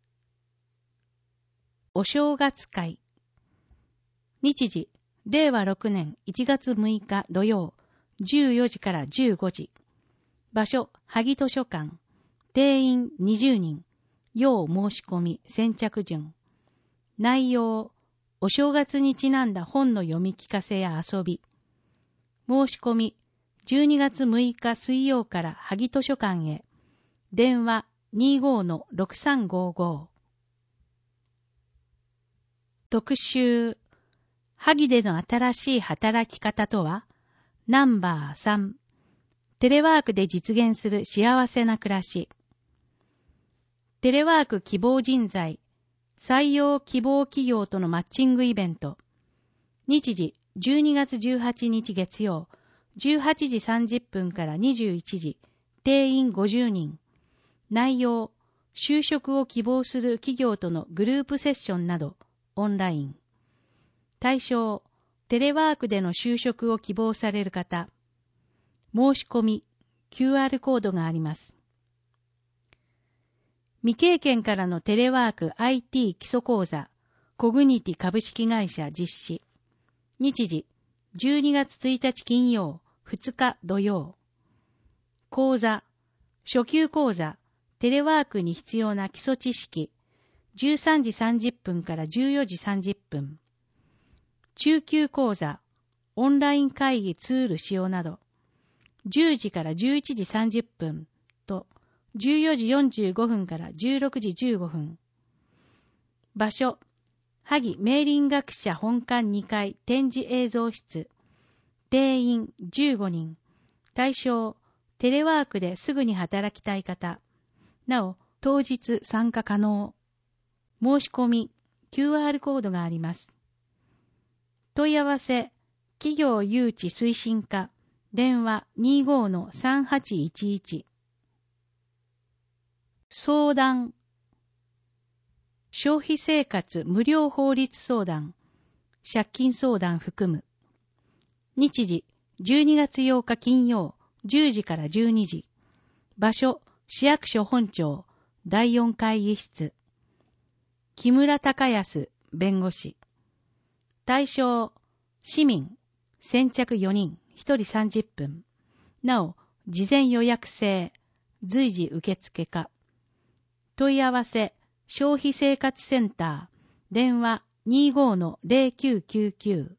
Speaker 2: お正月会。日時、令和6年1月6日土曜、14時から15時。場所、萩図書館。定員20人。要申し込み、先着順。内容、お正月にちなんだ本の読み聞かせや遊び。申し込み、12月6日水曜から萩図書館へ。電話 25-6355。特集、萩での新しい働き方とは？ナンバー3。テレワークで実現する幸せな暮らし。テレワーク希望人材、採用希望企業とのマッチングイベント。日時、12月18日月曜、18時30分から21時、定員50人。内容、就職を希望する企業とのグループセッションなど、オンライン。対象、テレワークでの就職を希望される方。申し込み、QR コードがあります。未経験からのテレワーク IT 基礎講座、コグニティ株式会社実施。日時、12月1日金曜、2日土曜。講座、初級講座、テレワークに必要な基礎知識。13時30分から14時30分。中級講座、オンライン会議ツール使用など。10時から11時30分と14時45分から16時15分。場所、萩明林学者本館2階展示映像室。定員15人。対象、テレワークですぐに働きたい方。なお、当日参加可能。申し込み、QR コードがあります。問い合わせ、企業誘致推進課。電話 25-3811。相談、消費生活無料法律相談、借金相談含む。日時、12月8日金曜、10時から12時。場所、市役所本庁、第4会議室。木村隆康、弁護士。対象、市民、先着4人。1人30分。なお、事前予約制、随時受付可。問い合わせ、消費生活センター、電話 25-0999。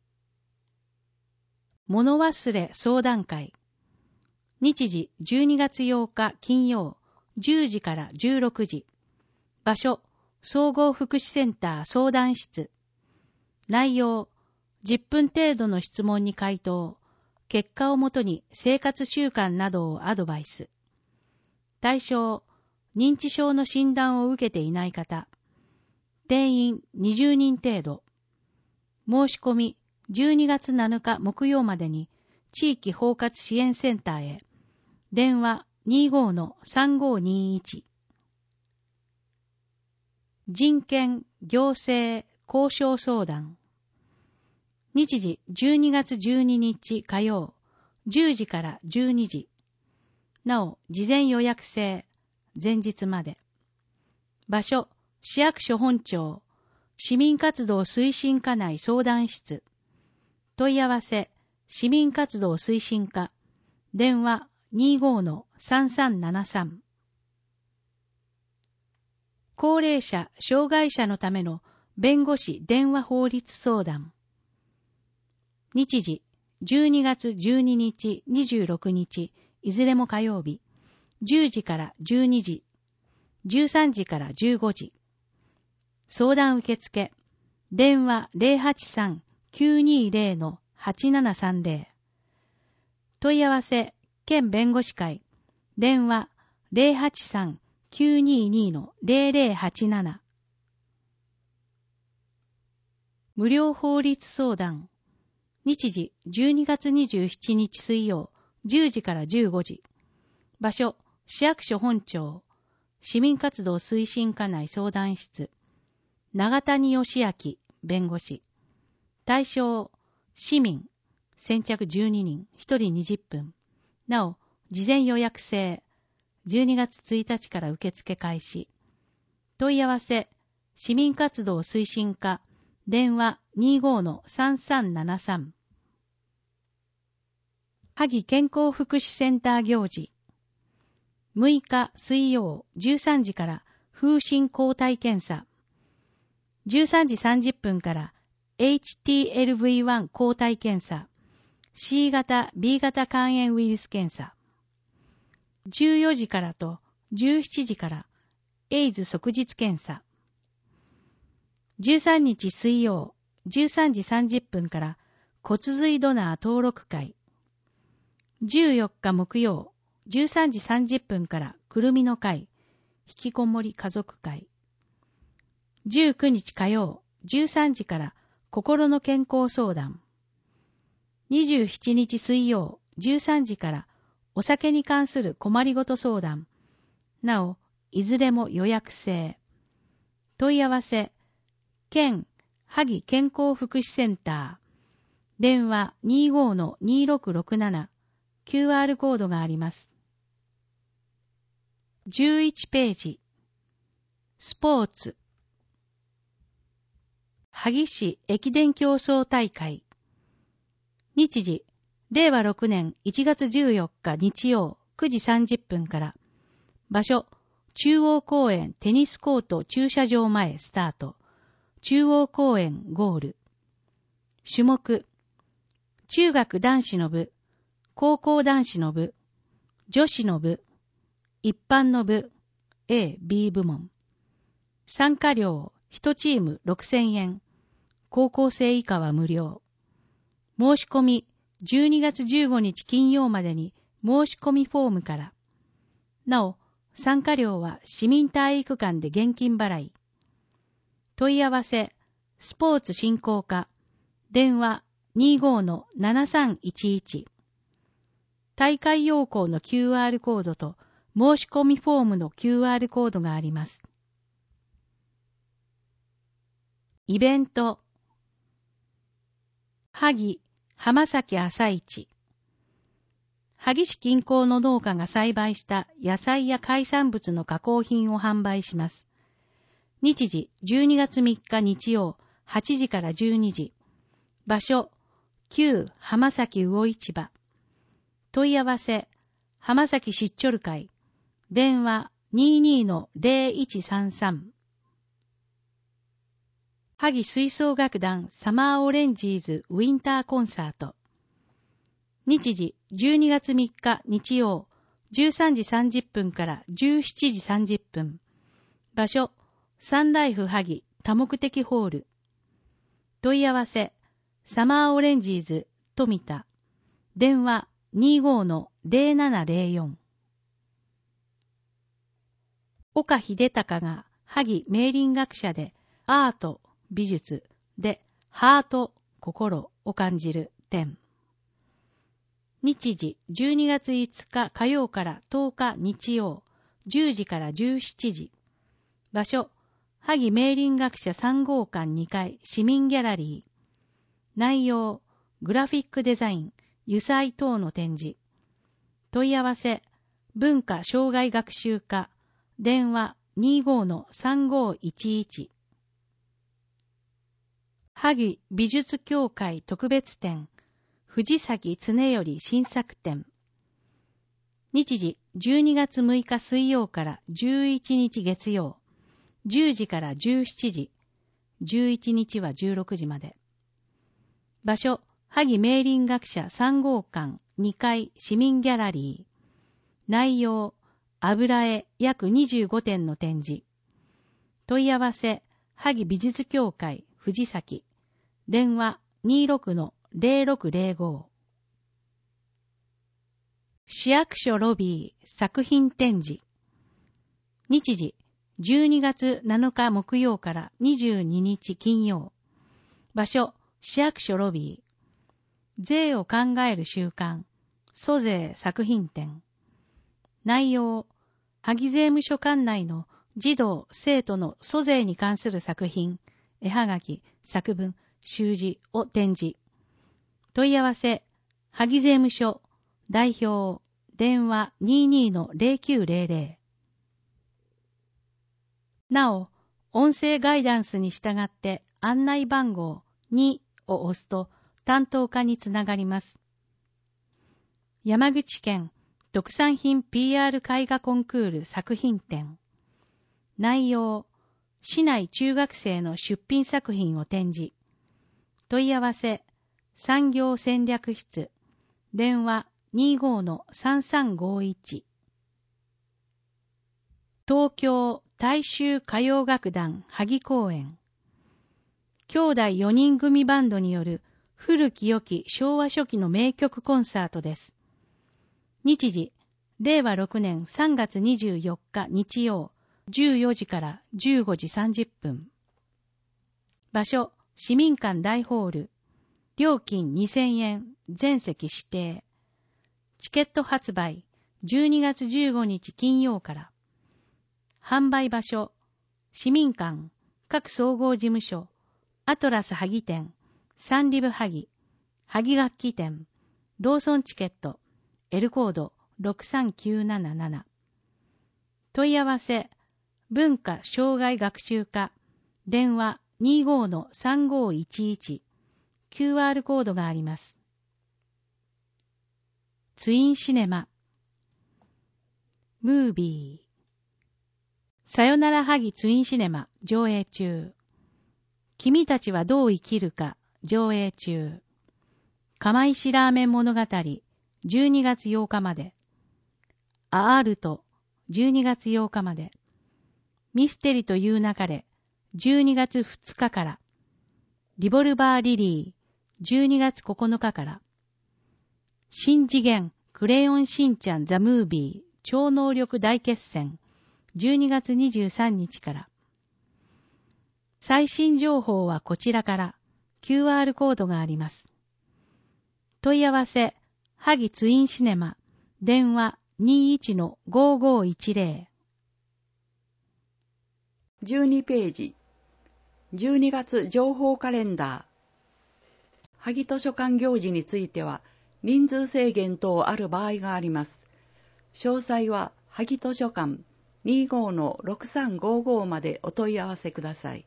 Speaker 2: 物忘れ相談会。日時、12月8日金曜、10時から16時。場所、総合福祉センター相談室。内容、10分程度の質問に回答。結果をもとに生活習慣などをアドバイス。対象、認知症の診断を受けていない方。定員20人程度。申し込み12月7日木曜までに地域包括支援センターへ。電話 25-3521。人権、行政、交渉相談。日時12月12日火曜、10時から12時。なお、事前予約制、前日まで。場所、市役所本庁、市民活動推進課内相談室。問い合わせ、市民活動推進課。電話 25-3373。高齢者、障害者のための弁護士電話法律相談。日時、12月12日、26日、いずれも火曜日、10時から12時、13時から15時。相談受付、電話 083-920-8730。問い合わせ、県弁護士会、電話 083-922-0087。無料法律相談。日時、12月27日水曜、10時から15時。場所、市役所本庁。 市民活動推進課内相談室、長谷義明弁護士。対象、市民、先着12人、1人20分。なお、事前予約制、12月1日から受付開始。問い合わせ、市民活動推進課、電話 25-3373。萩健康福祉センター行事。6日水曜13時から風疹抗体検査。13時30分から HTLV1 抗体検査。C 型、B 型肝炎ウイルス検査。14時からと17時からエイズ即日検査。13日水曜13時30分から骨髄ドナー登録会。14日木曜13時30分からくるみの会、引きこもり家族会。19日火曜13時から心の健康相談。27日水曜13時からお酒に関する困りごと相談。なお、いずれも予約制。問い合わせ、県萩健康福祉センター。電話 25-2667。QR コードがあります。11ページ。スポーツ。萩市駅伝競争大会。日時、令和6年1月14日日曜9時30分から。場所、中央公園テニスコート駐車場前スタート。中央公園ゴール。種目、中学男子の部、高校男子の部、女子の部、一般の部、A、B 部門。参加料、1チーム6000円。高校生以下は無料。申し込み、12月15日金曜までに申し込みフォームから。なお、参加料は市民体育館で現金払い。問い合わせ、スポーツ振興課、電話 25-7311。大会要項の QR コードと申し込みフォームの QR コードがあります。イベント。萩浜崎朝市。萩市近郊の農家が栽培した野菜や海産物の加工品を販売します。日時12月3日日曜8時から12時。場所、旧浜崎魚市場。問い合わせ、浜崎しっちょる会。電話 22-0133。萩吹奏楽団サマーオレンジーズウィンターコンサート。日時12月3日日曜13時30分から17時30分。場所、サンライフ萩多目的ホール。問い合わせ、サマーオレンジーズ富田。電話25-0704。岡秀隆が萩明倫学者でアート、美術でハート、心を感じる展。日時12月5日火曜から10日日曜10時から17時。場所、萩明倫学者3号館2階市民ギャラリー。内容、グラフィックデザイン、油彩等の展示。問い合わせ、文化障害学習課。電話 25-3511。萩美術協会特別展、藤崎常頼新作展。日時12月6日水曜から11日月曜、10時から17時、11日は16時まで。場所、萩明倫学者3号館2階市民ギャラリー。内容、油絵約25点の展示。問い合わせ、萩美術協会藤崎。電話 26-0605。市役所ロビー作品展示。日時、12月7日木曜から22日金曜。場所、市役所ロビー。税を考える習慣、租税作品展。内容、 萩税務署管内の児童・生徒の租税に関する作品、絵はがき、作文、習字を展示。問い合わせ、萩税務署、代表、電話 22-0900。なお、音声ガイダンスに従って案内番号2を押すと担当課につながります。山口県特産品 PR 絵画コンクール作品展。内容、市内中学生の出品作品を展示。問い合わせ、産業戦略室、電話 25-3351。東京大衆歌謡楽団萩公演。兄弟4人組バンドによる古き良き昭和初期の名曲コンサートです。日時、令和6年3月24日日曜、14時から15時30分。場所、市民館大ホール。料金2000円、全席指定。チケット発売、12月15日金曜から。販売場所、市民館、各総合事務所、アトラス萩店、サンリブ萩、萩楽器店、ローソンチケット、L コード63977。問い合わせ、文化障害学習課、電話 25-3511、QR コードがあります。ツインシネマ、ムービー、さよなら萩ツインシネマ上映中。君たちはどう生きるか上映中。釜石ラーメン物語12月8日まで。アールト12月8日まで。ミステリという流れ12月2日から。リボルバーリリー12月9日から。新次元クレヨンしんちゃんザムービー超能力大決戦12月23日から。最新情報はこちらから QR コードがあります。問い合わせ、萩ツインシネマ、電話 21-5510。
Speaker 3: 12ページ、12月情報カレンダー。萩図書館行事については、人数制限等ある場合があります。詳細は、萩図書館 25-6355 までお問い合わせください。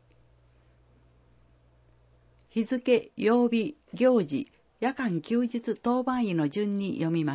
Speaker 3: 日付、曜日、行事、夜間休日当番位の順に読みます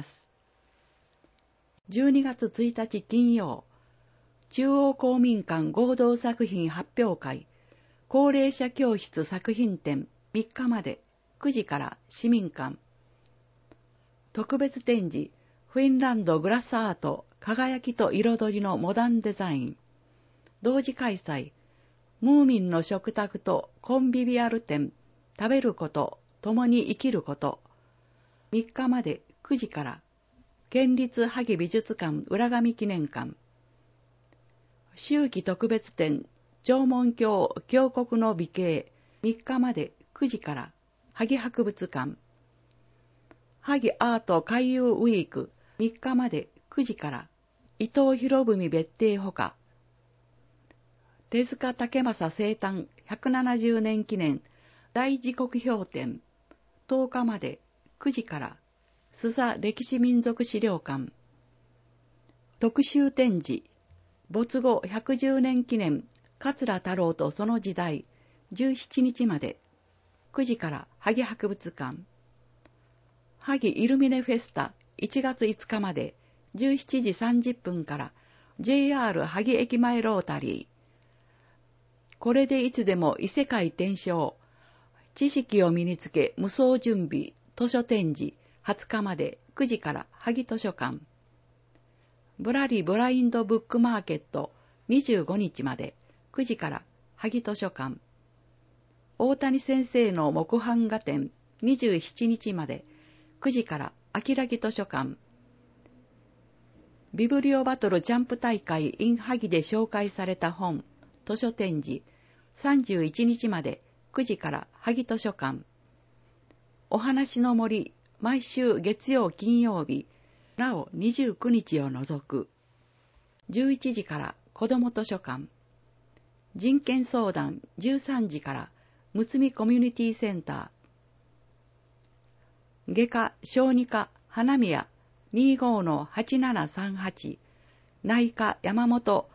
Speaker 3: 。12月1日金曜、中央公民館合同作品発表会、高齢者教室作品展3日まで9時から市民館。特別展示、フィンランドグラスアート輝きと彩りのモダンデザイン。同時開催、ムーミンの食卓とコンビビアル展、食べること、共に生きること。3日まで9時から、県立萩美術館浦上記念館。秋季特別展、縄文峡峡谷の美形、3日まで9時から、萩博物館。萩アート回遊ウィーク、3日まで9時から、伊藤博文別邸ほか。手塚武正生誕170年記念大時刻表展、10日まで9時から、須佐歴史民族資料館。特集展示、没後110年記念桂太郎とその時代、17日まで、9時から萩博物館。萩イルミネフェスタ1月5日まで、17時30分から JR 萩駅前ロータリー。これでいつでも異世界転生。知識を身につけ無双準備図書展示20日まで9時から萩図書館。ぶらりブラインドブックマーケット25日まで9時から萩図書館。大谷先生の木版画展27日まで9時から秋良木図書館。ビブリオバトルジャンプ大会 in 萩で紹介された本図書展示31日まで9時から萩図書館。お話の森毎週月曜金曜日なお29日を除く。 11時から子ども図書館。人権相談13時からむつみコミュニティセンター。外科小児科花宮 25-8738 内科山本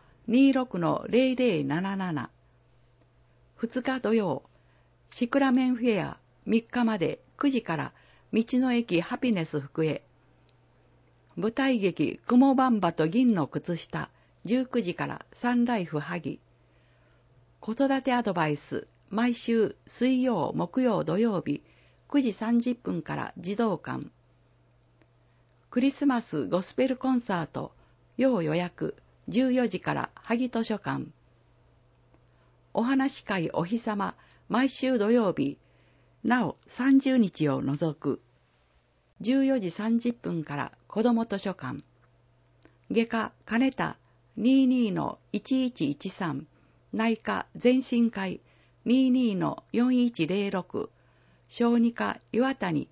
Speaker 3: 26-0077。2日土曜、シクラメンフェア3日まで9時から道の駅ハピネス福へ。舞台劇雲バンバと銀の靴下19時からサンライフ萩。子育てアドバイス毎週水曜木曜土曜日9時30分から児童館。クリスマスゴスペルコンサート要予約14時から萩図書館。お話会お日様毎週土曜日なお30日を除く14時30分から子ども図書館。外科金田 22-1113 内科全身会 22-4106 小児科岩谷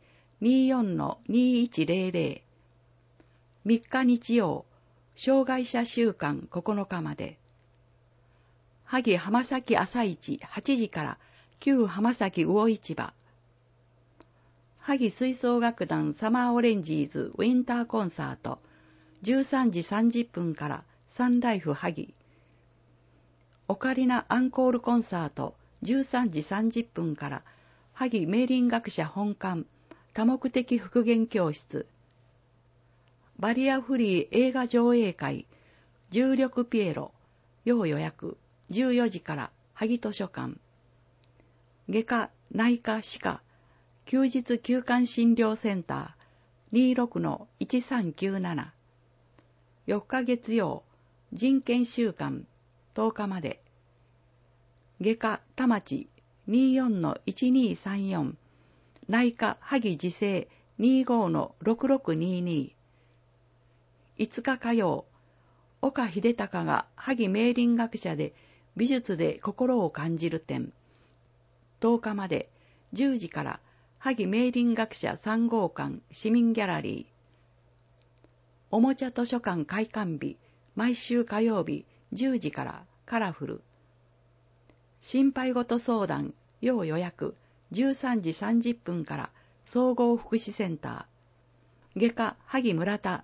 Speaker 3: 24-2100。 3日日曜、障害者週間9日まで。萩浜崎朝市8時から旧浜崎魚市場。萩吹奏楽団サマーオレンジーズウィンターコンサート13時30分からサンライフ萩。オカリナアンコールコンサート13時30分から萩明林学者本館多目的復元教室。バリアフリー映画上映会重力ピエロ要予約14時から萩図書館。外科内科歯科休日休館診療センター 26-1397。 4日月曜、人権週間10日まで。外科田町 24-1234 内科萩自生 25-6622。 5日火曜、岡秀隆が萩明林学者で美術で心を感じる展10日まで10時から萩明林学者3号館市民ギャラリー。おもちゃ図書館開館日毎週火曜日10時からカラフル。心配事相談要予約13時30分から総合福祉センター。外科萩村田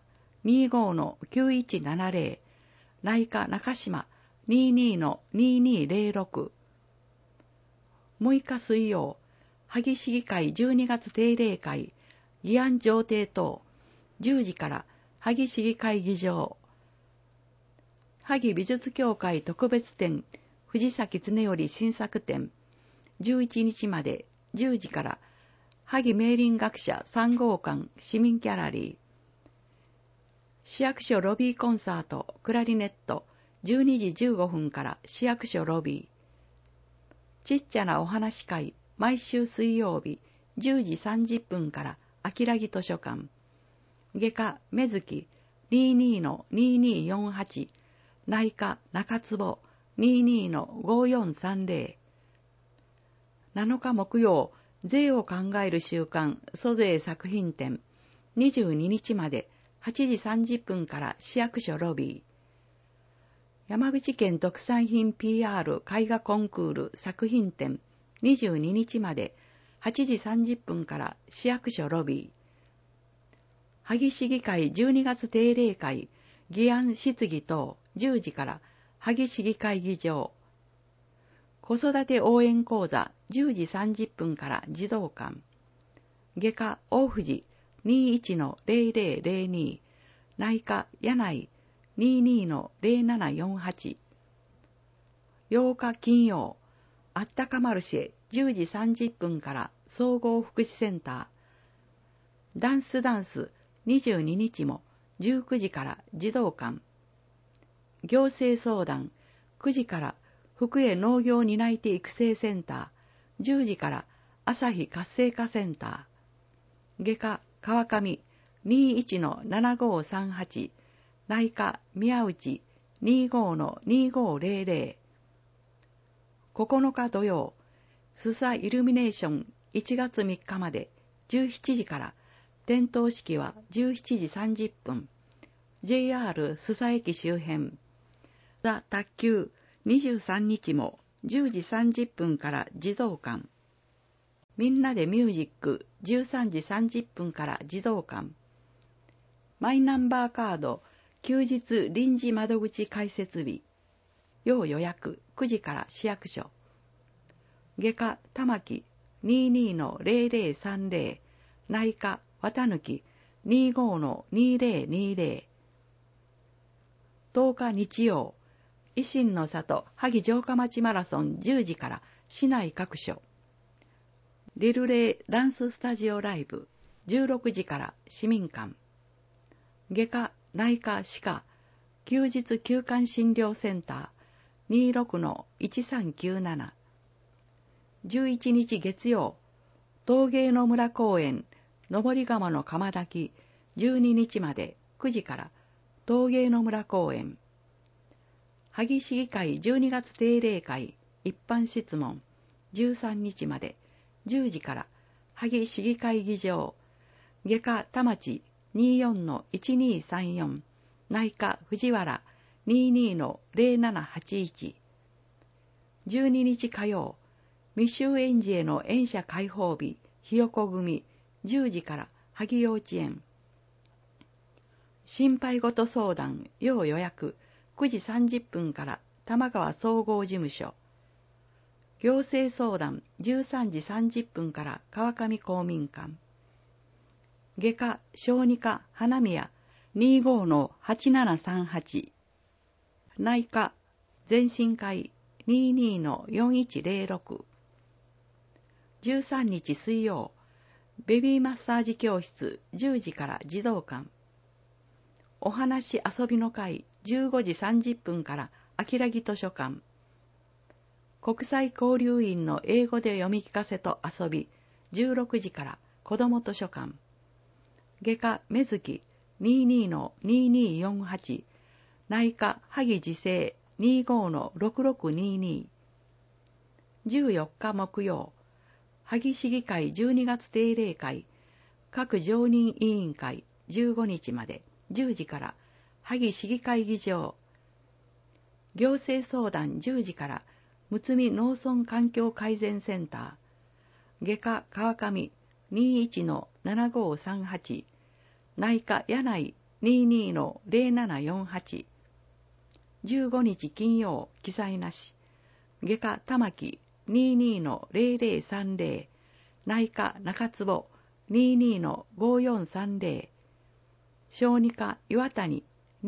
Speaker 3: 25-9170 内科中島 22-2206。 6日水曜、萩市議会12月定例会議案上呈等10時から萩市議会議場。萩美術協会特別展藤崎恒頼新作展11日まで10時から萩明林学者3号館市民ギャラリー。市役所ロビーコンサートクラリネット12時15分から市役所ロビー。ちっちゃなお話会毎週水曜日10時30分から秋良木図書館。外科目月 22-2248 内科中坪 22-5430。 7日木曜、税を考える週間租税作品展22日まで8時30分から市役所ロビー。山口県特産品 PR 絵画コンクール作品展22日まで8時30分から市役所ロビー。萩市議会12月定例会議案質疑等10時から萩市議会議場。子育て応援講座10時30分から児童館。外科大藤 21-0002 内科柳井 22-0748。 8日金曜、あったかマルシェ10時30分から総合福祉センター。ダンス22日も19時から児童館。行政相談9時から福江農業担い手育成センター10時から朝日活性化センター。外科川上 21-7538 内科宮内 25-2500。 9日土曜、スサイルミネーション1月3日まで17時から点灯式は17時30分 JR スサ駅周辺。 ザ・卓球23日も10時30分から児童館。みんなでミュージック13時30分から児童館。マイナンバーカード休日臨時窓口開設日。要予約9時から市役所。外科玉木 22-0030 内科綿貫 25-2020。10日日曜、維新の里萩城下町マラソン10時から市内各所。リルレーダンススタジオライブ16時から市民館。外科内科歯科休日休館診療センター 26-1397。11日月曜、陶芸の村公園登釜の釜炊き12日まで9時から陶芸の村公園。萩市議会12月定例会一般質問13日まで10時から萩市議会議場。外科田町 24-1234 内科藤原 22-0781。12日火曜、未就園児への園舎開放日ひよこ組10時から萩幼稚園。心配事相談要予約9時30分から玉川総合事務所。行政相談13時30分から川上公民館。外科小児科花宮 25-8738。内科全身会 22-4106。13日水曜、ベビーマッサージ教室10時から児童館。お話遊びの会15時30分から秋良木図書館。国際交流員の英語で読み聞かせと遊び16時から子ども図書館。外科目月 22-2248。内科萩自生 25-6622。14日木曜、萩市議会12月定例会各常任委員会15日まで10時から萩市議会議場。行政相談10時からむつみ農村環境改善センター。外科川上 21-7538。内科柳井 22-0748。15日金曜記載なし。外科玉木 22-0030。内科中坪 22-5430。小児科岩谷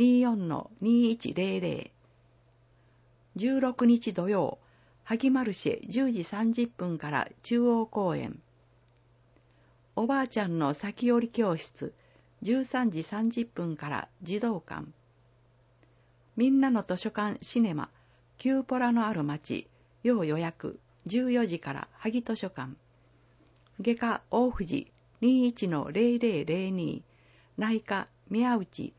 Speaker 3: 24-2100。16日土曜、萩マルシェ10時30分から中央公園。おばあちゃんの先折り教室13時30分から児童館。みんなの図書館シネマキューポラのある町要予約14時から萩図書館。外科大藤 21-0002。内科宮内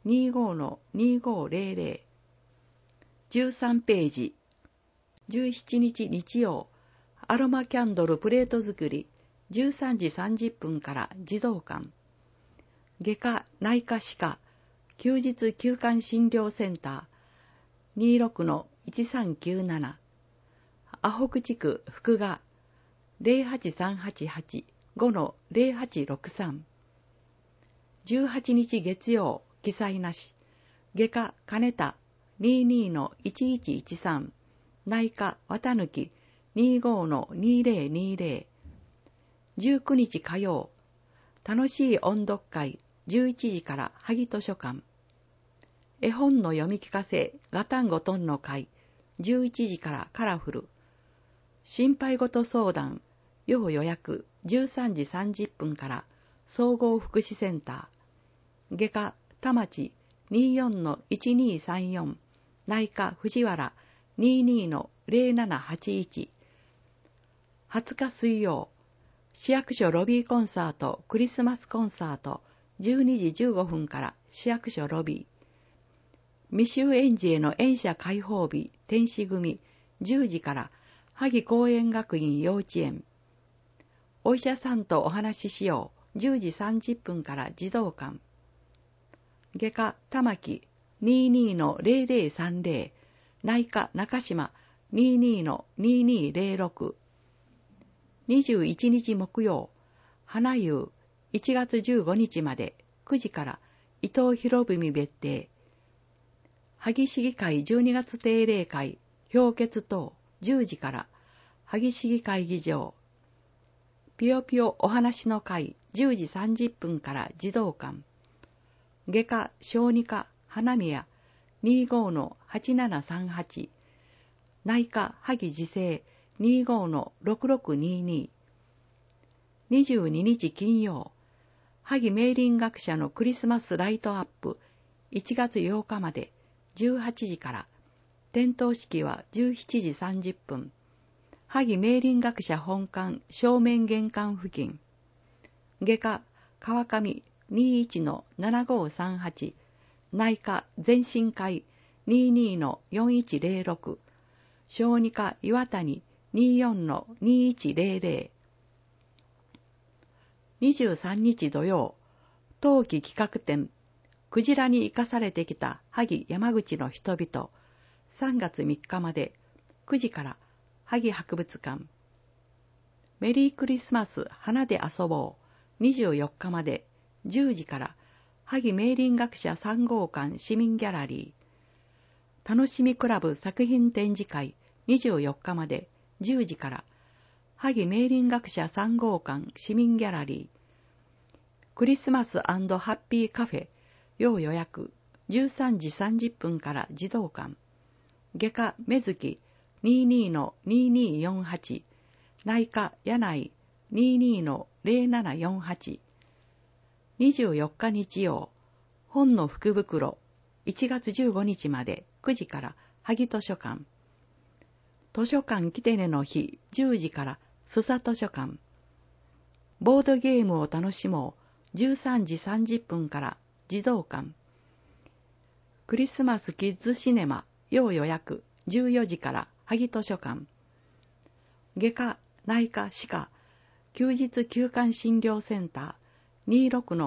Speaker 3: 25-2500。13ページ。17日日曜、アロマキャンドルプレート作り13時30分から児童館。外科内科歯科休日休館診療センター 26-1397。阿北地区福賀 08388-5-0863。18日月曜記載なし。外科金田 22-1113。内科綿貫 25-2020。19日火曜、楽しい音読会11時から萩図書館。絵本の読み聞かせガタンゴトンの会11時からカラフル。心配事相談要予約13時30分から総合福祉センター。外科田町 24-1234。内科藤原 22-0781。20日水曜、市役所ロビーコンサートクリスマスコンサート12時15分から市役所ロビー。未就園児への園舎開放日天使組10時から萩公園学院幼稚園。お医者さんとお話ししよう10時30分から児童館。外科玉木 22-0030。 内科中島 22-2206。21日木曜、花遊1月15日まで9時から伊藤博文別邸。萩市議会12月定例会評決等10時から萩市議会議場。ぴよぴよお話の会10時30分から児童館。外科小児科花宮 25-8738。内科萩自生 25-6622。22日金曜、萩明林学者のクリスマスライトアップ1月8日まで18時から、点灯式は17時30分、萩明林学者本館正面玄関付近。外科川上 21-7538。内科全身会 22-4106。小児科岩谷 24-2100。23日土曜、冬季企画展、クジラに生かされてきた萩山口の人々、3月3日まで9時から萩博物館。メリークリスマス花で遊ぼう24日まで10時から萩明林学者3号館市民ギャラリー。楽しみクラブ作品展示会24日まで10時から萩明林学者3号館市民ギャラリー。クリスマス&ハッピーカフェ要予約13時30分から児童館。外科目月 22-2248。内科柳井 22-0748。24日日曜、本の福袋1月15日まで9時から萩図書館。図書館来てねの日10時から須佐図書館。ボードゲームを楽しもう13時30分から児童館。クリスマスキッズシネマ要予約14時から萩図書館。外科内科歯科休日休館診療センター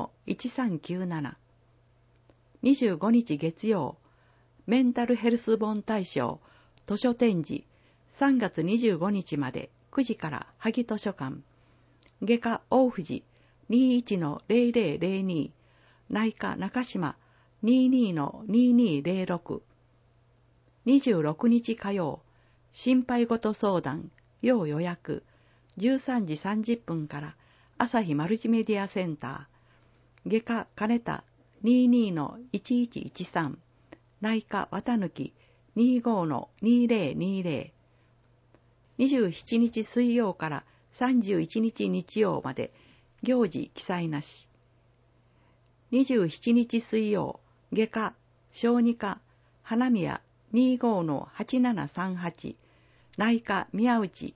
Speaker 3: 26-1397。25日月曜、メンタルヘルス本大賞図書展示3月25日まで9時から萩図書館。外科大藤 21-0002。内科中島 22-2206。26日火曜、心配事相談要予約13時30分から朝日マルチメディアセンター。外科金田 22-1113。内科綿抜 25-2020。27日水曜から31日日曜まで行事記載なし。27日水曜、外科小児科花宮 25-8738。内科宮内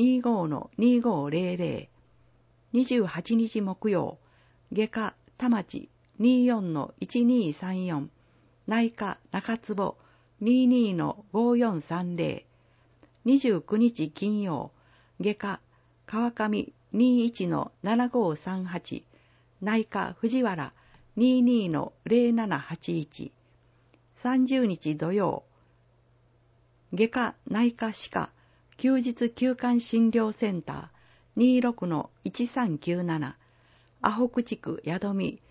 Speaker 3: 25-2500。28日木曜、外科田町 24-1234。内科中坪 22-5430。29日金曜、外科川上 21-7538。内科藤原 22-0781。30日土曜、外科内科歯科休日休館診療センター 26-1397。阿北地区宿見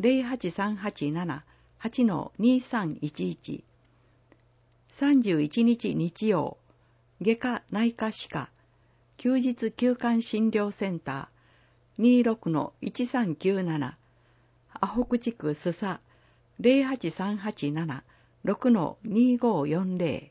Speaker 3: 08387-8-2311。31日日曜、外科内科歯科休日休館診療センター 26-1397。阿北地区須佐 08387-6-2540。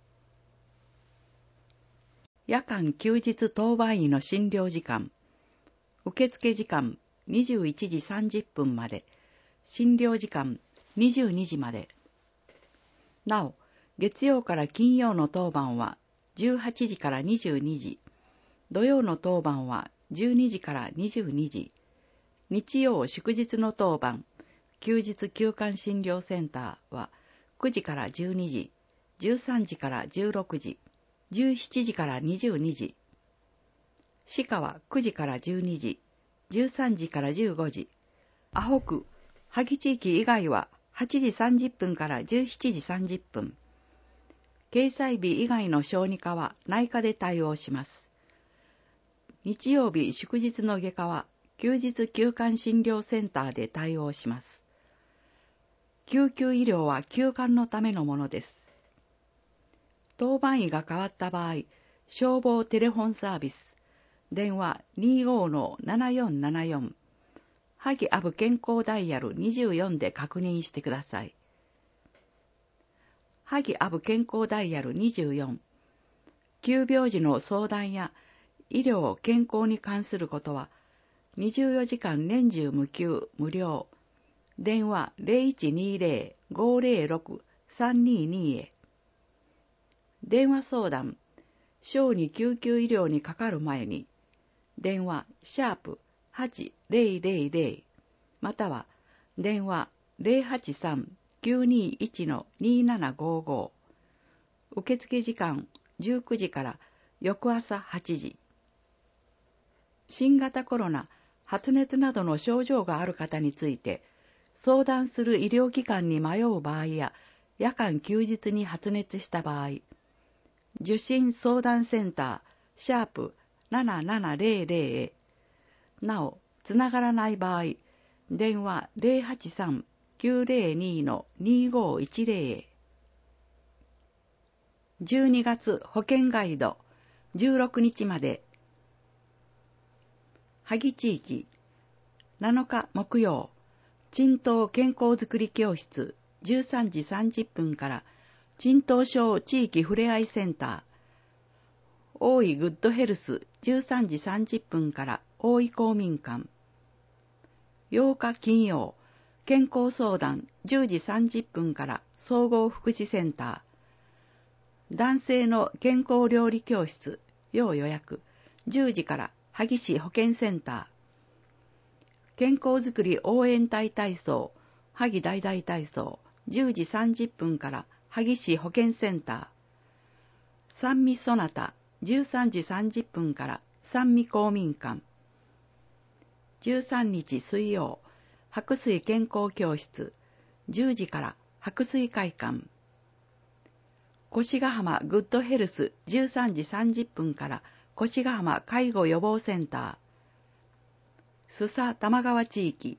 Speaker 3: 夜間休日当番医の診療時間。受付時間21時30分まで。診療時間22時まで。なお、月曜から金曜の当番は18時から22時。土曜の当番は12時から22時。日曜祝日の当番、休日休館診療センターは9時から12時、13時から16時、17時から22時。歯科は9時から12時、13時から15時。阿北、萩地域以外は8時30分から17時30分。 掲載日以外の小児科は内科で対応します。日曜日祝日の外科は休日休館診療センターで対応します。救急医療は休館のためのものです。当番医が変わった場合、消防テレフォンサービス、電話 25-7474、萩アブ健康ダイヤル24で確認してください。萩アブ健康ダイヤル24、急病時の相談や医療・健康に関することは、24時間年中無休無料、電話 0120-506-322 へ。電話相談、小児救急医療にかかる前に、電話#8000または電話 083-921-2755。受付時間19時から翌朝8時。新型コロナ、発熱などの症状がある方について、相談する医療機関に迷う場合や、夜間休日に発熱した場合、受診相談センター#7700へ。なお、つながらない場合、電話 083-902-2510 へ。12月保健ガイド16日まで。萩地域7日木曜、鎮東健康づくり教室13時30分から鎮東省地域ふれあいセンター、大井グッドヘルス13時30分から大井公民館。8日金曜、健康相談10時30分から総合福祉センター。男性の健康料理教室、要予約10時から萩市保健センター。健康づくり応援隊体操、萩大々体操10時30分から萩市保健センター。三味そなた13時30分から三味公民館。13日水曜、白水健康教室10時から白水会館。越ヶ浜グッドヘルス13時30分から越ヶ浜介護予防センター。須佐玉川地域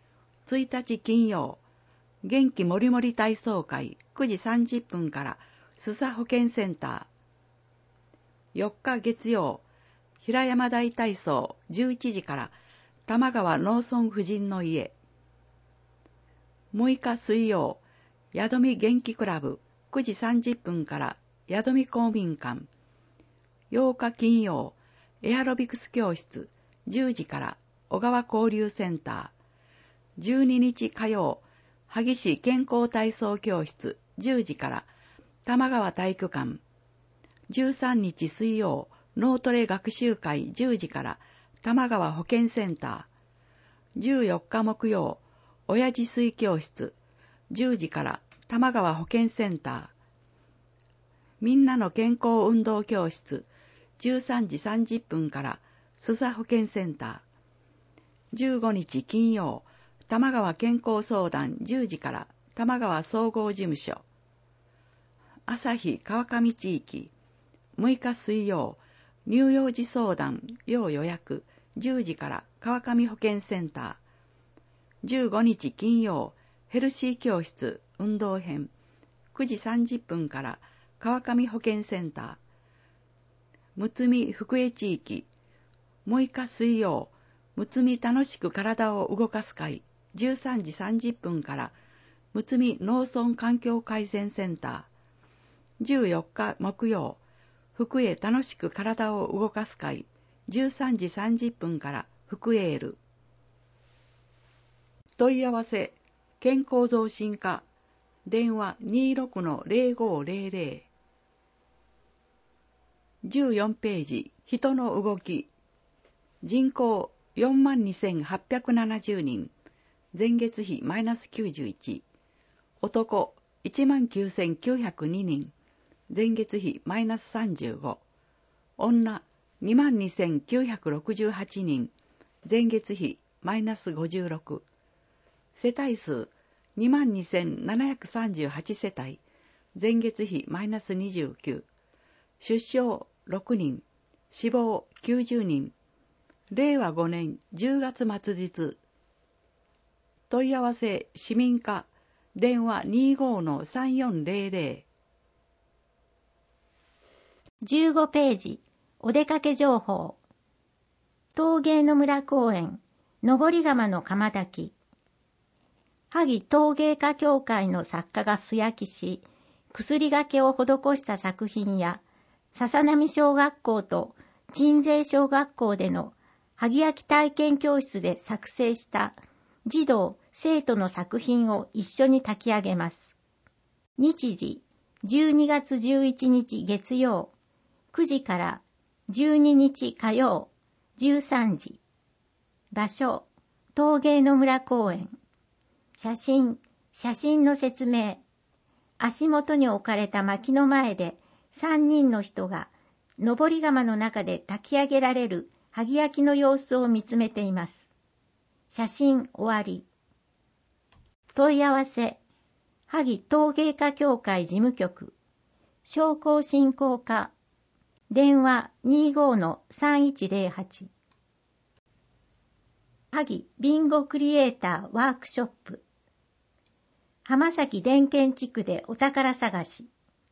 Speaker 3: 1日金曜、元気もりもり体操会9時30分から須佐保健センター。4日月曜、平山台体操11時から玉川農村婦人の家。6日水曜、宿見元気クラブ9時30分から宿見公民館。8日金曜、エアロビクス教室10時から小川交流センター。12日火曜、萩市健康体操教室10時から玉川体育館。13日水曜、脳トレ学習会10時から玉川保健センター。14日木曜、親父水教室10時から玉川保健センター。みんなの健康運動教室13時30分から須佐保健センター。15日金曜、玉川健康相談10時から玉川総合事務所。朝日川上地域6日水曜、乳幼児相談要予約10時から川上保健センター。15日金曜、ヘルシー教室運動編9時30分から川上保健センター。むつみ福江地域6日水曜、むつみ楽しく体を動かす会13時30分からむつみ農村環境改善センター。14日木曜、福江楽しく体を動かす会13時30分から福エール。問い合わせ健康増進課電話 26-0500。14ページ人の動き。人口 42,870 人。前月比マイナス91。男 19,902 人。前月比マイナス35。女 22,968 人。前月比マイナス56。世帯数 22,738 世帯。 前月比マイナス29、出生6人、死亡90人、令和5年10月末日。問い合わせ市民課、電話 25-3400。
Speaker 4: 15ページ、お出かけ情報。陶芸の村公園、登釜の釜炊き。萩陶芸家協会の作家が素焼きし、薬がけを施した作品や、笹波小学校と鎮西小学校での萩焼き体験教室で作成した児童・生徒の作品を一緒に炊き上げます。日時、12月11日月曜、9時から12日火曜、13時。場所、陶芸の村公園。写真の説明。足元に置かれた薪の前で3人の人が登り窯の中で炊き上げられる萩焼きの様子を見つめています。写真終わり。問い合わせ、萩陶芸家協会事務局、商工振興課、電話 25-3108。萩ビンゴクリエイターワークショップ。浜崎電検地区でお宝探し。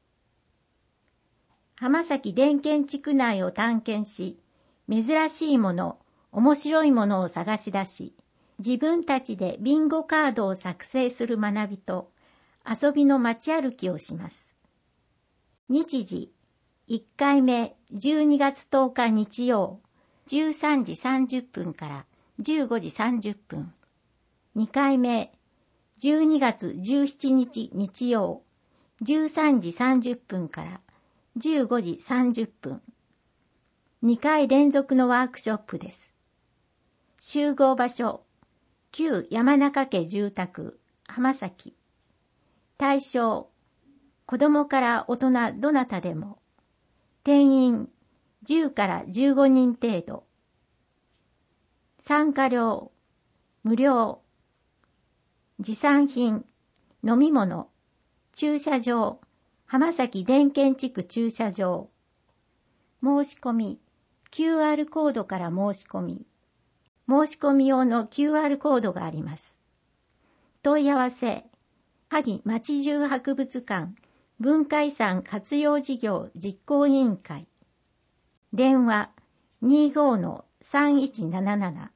Speaker 4: 浜崎電検地区内を探検し、珍しいもの、面白いものを探し出し、自分たちでビンゴカードを作成する学びと遊びの街歩きをします。日時、1回目12月10日日曜、13時30分から15時30分。2回目、12月17日日曜、13時30分から15時30分。2回連続のワークショップです。集合場所、旧山中家住宅、浜崎。対象、子供から大人どなたでも。定員、10から15人程度。参加料、無料。持参品、飲み物、駐車場、浜崎電検地区駐車場。申し込み、QR コードから申し込み。申し込み用の QR コードがあります。問い合わせ、萩町中博物館文化遺産活用事業実行委員会。電話 25-3177。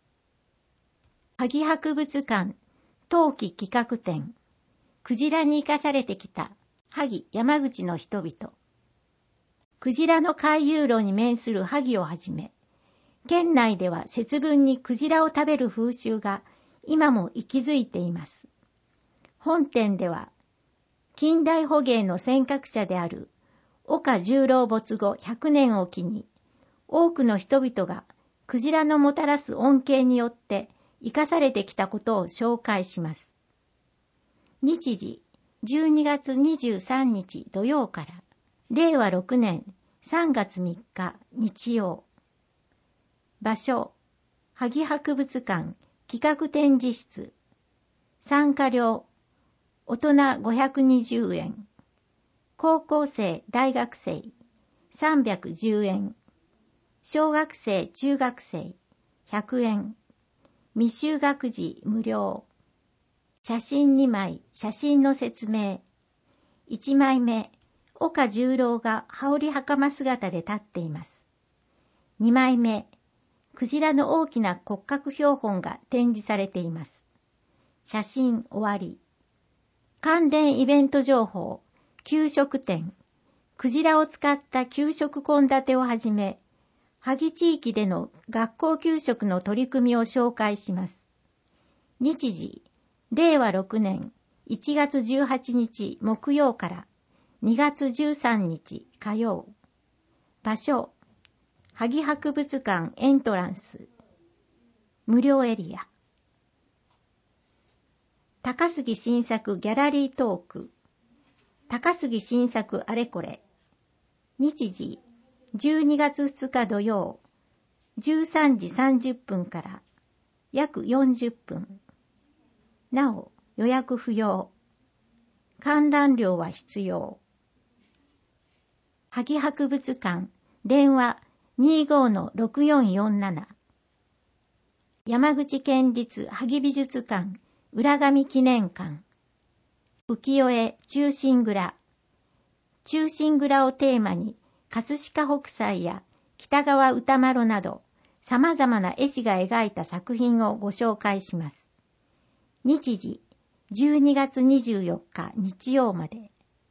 Speaker 4: 萩博物館冬季企画展。クジラに生かされてきた萩山口の人々。クジラの回遊路に面する萩をはじめ、県内では節分にクジラを食べる風習が今も息づいています。本展では、近代捕鯨の先駆者である岡十郎没後100年を機に、多くの人々がクジラのもたらす恩恵によって生かされてきたことを紹介します。日時、12月23日土曜から、令和6年3月3日日曜。場所、萩博物館企画展示室。参加料、大人520円。高校生、大学生、310円。小学生、中学生、100円。未就学児無料。写真2枚、写真の説明。1枚目、岡十郎が羽織袴姿で立っています。2枚目、クジラの大きな骨格標本が展示されています。写真終わり。関連イベント情報、給食展、クジラを使った給食献立をはじめ、萩地域での学校給食の取り組みを紹介します。日時、令和6年1月18日木曜から2月13日火曜。場所、萩博物館エントランス。無料エリア。高杉晋作ギャラリートーク。高杉晋作あれこれ。日時、12月2日土曜、13時30分から約40分。なお、予約不要。 観覧料は必要。萩博物館、電話 25-6447。山口県立萩美術館、浦上記念館。浮世絵忠臣蔵。忠臣蔵をテーマに、葛飾北斎や北川歌麿など、様々な絵師が描いた作品をご紹介します。日時、12月24日日曜まで。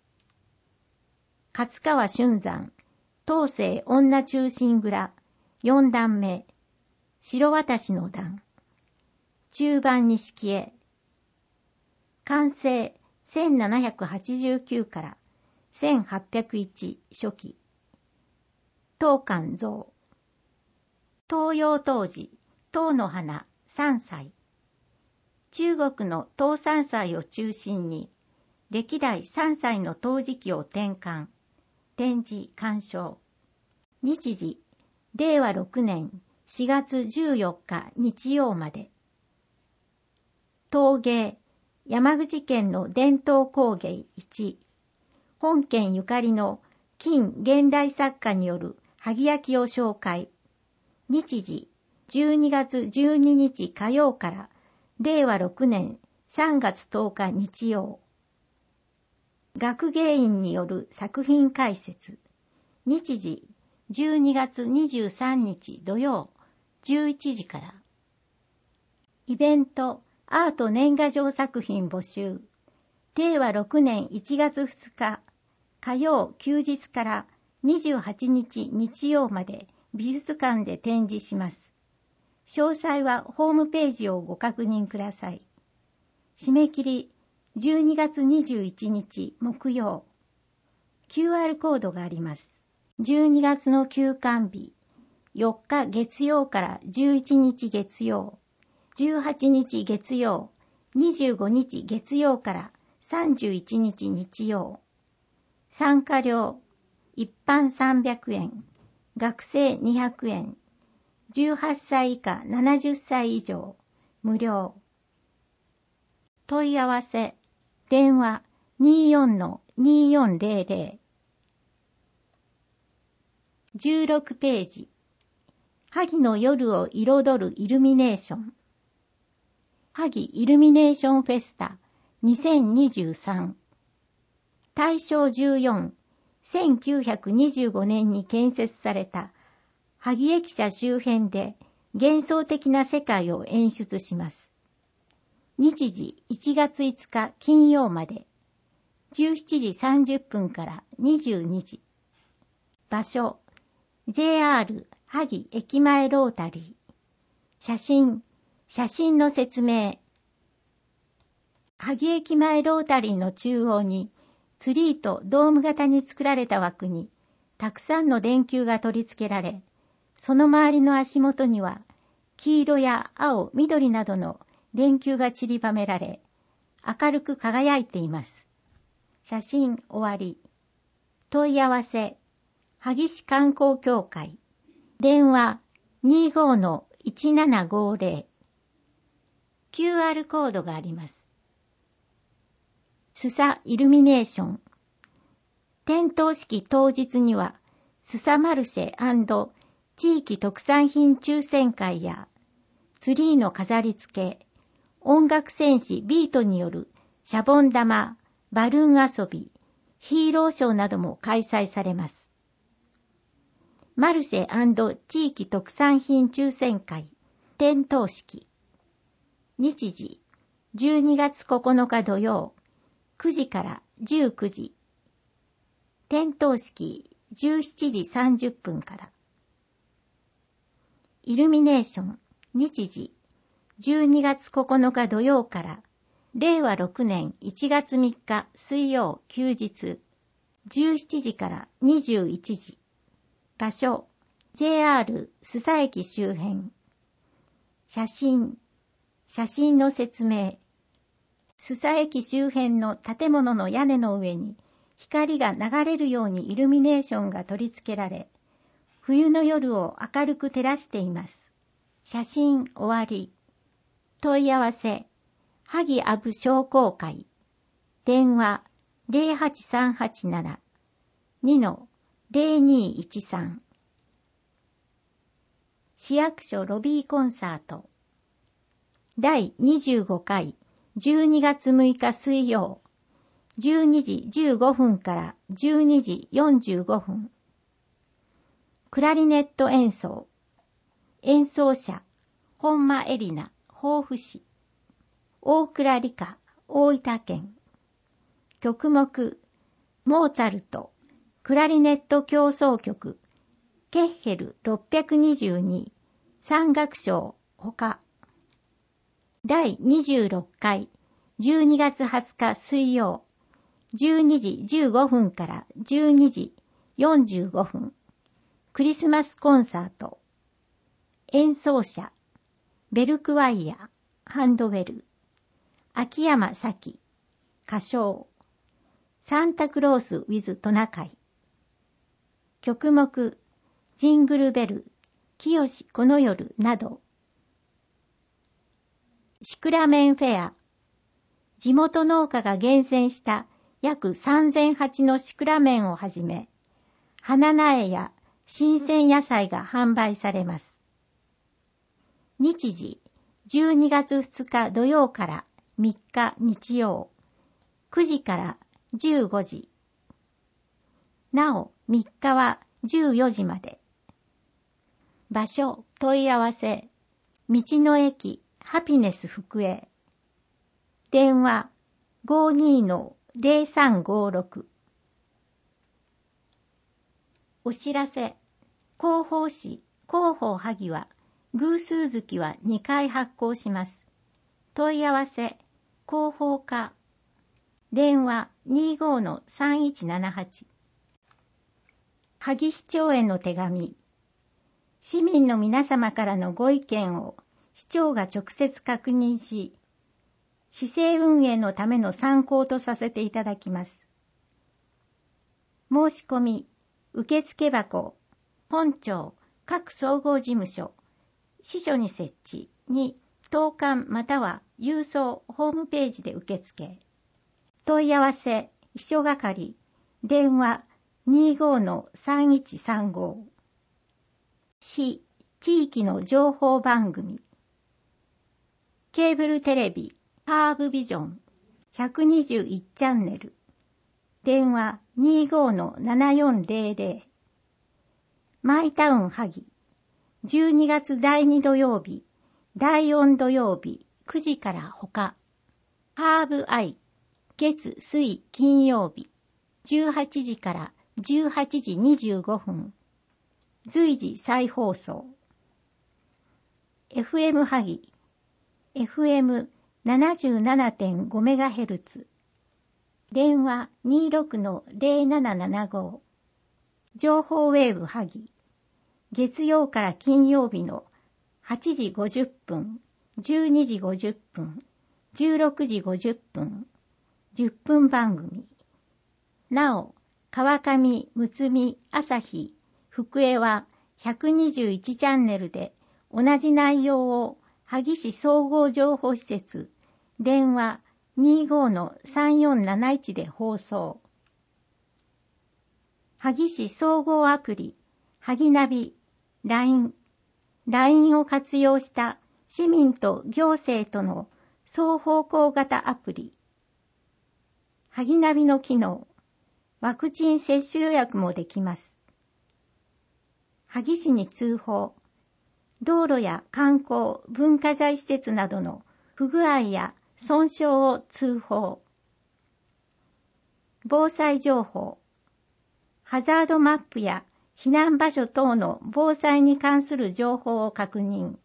Speaker 4: 勝川春山、東西女忠臣蔵、4段目、白渡しの段。中盤錦絵。完成1789から1801初期。東漢像。東洋陶磁、唐の花3歳。中国の唐3歳を中心に、歴代3歳の陶磁器を転換。展示鑑賞。日時、令和6年4月14日日曜まで。陶芸、山口県の伝統工芸1。本県ゆかりの近現代作家による萩焼きを紹介。日時、12月12日火曜から令和6年3月10日日曜。学芸員による作品解説。日時、12月23日土曜、11時から。イベント、アート年賀状作品募集。令和6年1月2日、火曜休日から28日日曜まで美術館で展示します。詳細はホームページをご確認ください。締め切り、12月21日木曜。QR コードがあります。12月の休館日、4日月曜から11日月曜、18日月曜、25日月曜から31日日曜。参加料、一般300円、学生200円、18歳以下70歳以上、無料。問い合わせ、電話 24-2400。16ページ。萩の夜を彩るイルミネーション。萩イルミネーションフェスタ2023。大正14、1925年に建設された萩駅舎周辺で幻想的な世界を演出します。日時1月5日金曜まで、17時30分から22時。場所、JR 萩駅前ロータリー。写真の説明。萩駅前ロータリーの中央に、ツリーとドーム型に作られた枠に、たくさんの電球が取り付けられ、その周りの足元には、黄色や青、緑などの電球が散りばめられ、明るく輝いています。写真終わり。問い合わせ、萩市観光協会。電話 25-1750。QR コードがあります。スサイルミネーション。点灯式当日には、スサマルシェ&地域特産品抽選会や、ツリーの飾り付け、音楽戦士ビートによるシャボン玉、バルーン遊び、ヒーローショーなども開催されます。マルシェ&地域特産品抽選会、点灯式。日時、12月9日土曜、9時から19時。点灯式、17時30分から。イルミネーション、日時、12月9日土曜から、令和6年1月3日水曜休日、17時から21時。場所、JR 須佐駅周辺。写真の説明。須佐駅周辺の建物の屋根の上に光が流れるようにイルミネーションが取り付けられ、冬の夜を明るく照らしています。写真終わり。問い合わせ、萩阿武商工会。電話 08387-2-0213。市役所ロビーコンサート。第25回12月6日水曜、12時15分から12時45分。クラリネット演奏。演奏者、本間エリナ、防府市。大倉理香、大分県。曲目、モーツァルト、クラリネット協奏曲、ケッヘル622、三楽章、ほか。第26回、12月20日水曜、12時15分から12時45分。クリスマスコンサート。演奏者、ベルクワイヤ、ハンドベル。秋山咲、歌唱。サンタクロース with トナカイ。曲目、ジングルベル、清この夜など。シクラメンフェア。地元農家が厳選した約3000鉢のシクラメンをはじめ、花苗や新鮮野菜が販売されます。日時、12月2日土曜から3日日曜、9時から15時。なお、3日は14時まで。場所、問い合わせ、道の駅、ハピネス福江。電話、52-0356。お知らせ、広報誌、広報萩は、偶数月は2回発行します。問い合わせ、広報課。電話 25-3178。萩市長への手紙。市民の皆様からのご意見を市長が直接確認し、市政運営のための参考とさせていただきます。申し込み、受付箱、本庁、各総合事務所、支所に設置に、投函または郵送ホームページで受付。問い合わせ、秘書係、電話 25-3135。市、地域の情報番組。ケーブルテレビ、ハーブビジョン、121チャンネル。電話 25-7400。マイタウン萩。12月第2土曜日、第4土曜日、9時からほか。ハーブアイ。月、水、金曜日、18時から18時25分。随時再放送。FM 萩。FM77.5MHz。電話 26-0775。情報ウェーブ萩。月曜から金曜日の8時50分、12時50分、16時50分。10分番組。なお、川上、むつみ、朝日、福江は121チャンネルで同じ内容を萩市総合情報施設、電話 25-3471 で放送。萩市総合アプリ、萩ナビ、LINE を活用した市民と行政との双方向型アプリ。萩ナビの機能、ワクチン接種予約もできます。萩市に通報、道路や観光、文化財施設などの不具合や損傷を通報。防災情報、ハザードマップや避難場所等の防災に関する情報を確認。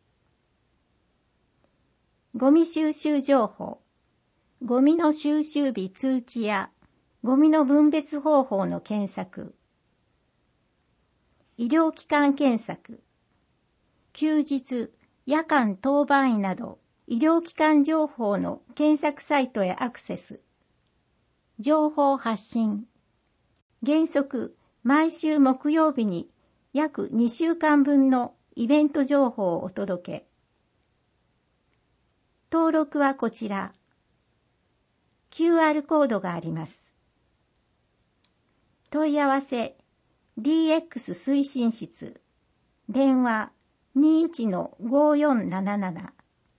Speaker 4: ゴミ収集情報、ゴミの収集日通知やゴミの分別方法の検索。医療機関検索。休日、夜間当番医など医療機関情報の検索サイトへアクセス。情報発信。原則、毎週木曜日に約2週間分のイベント情報をお届け。登録はこちら。QR コードがあります。 問い合わせ DX 推進室電話 21-5477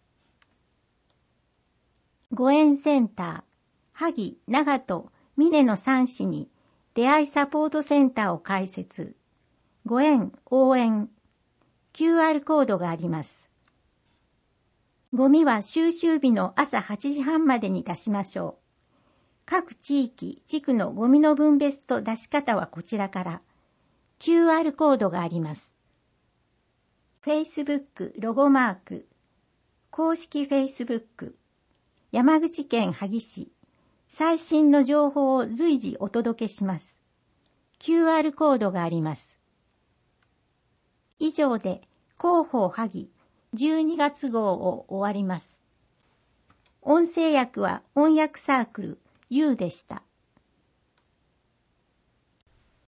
Speaker 4: ご縁センター萩長門峰の3市に出会いサポートセンターを開設。ご縁応援 QR コードがあります。ゴミは収集日の朝8時半までに出しましょう。各地域、地区のゴミの分別と出し方はこちらから。QR コードがあります。Facebook ロゴマーク、公式 Facebook、山口県萩市、最新の情報を随時お届けします。QR コードがあります。以上で広報萩12月号を終わります。音声訳は音訳サークル U でした。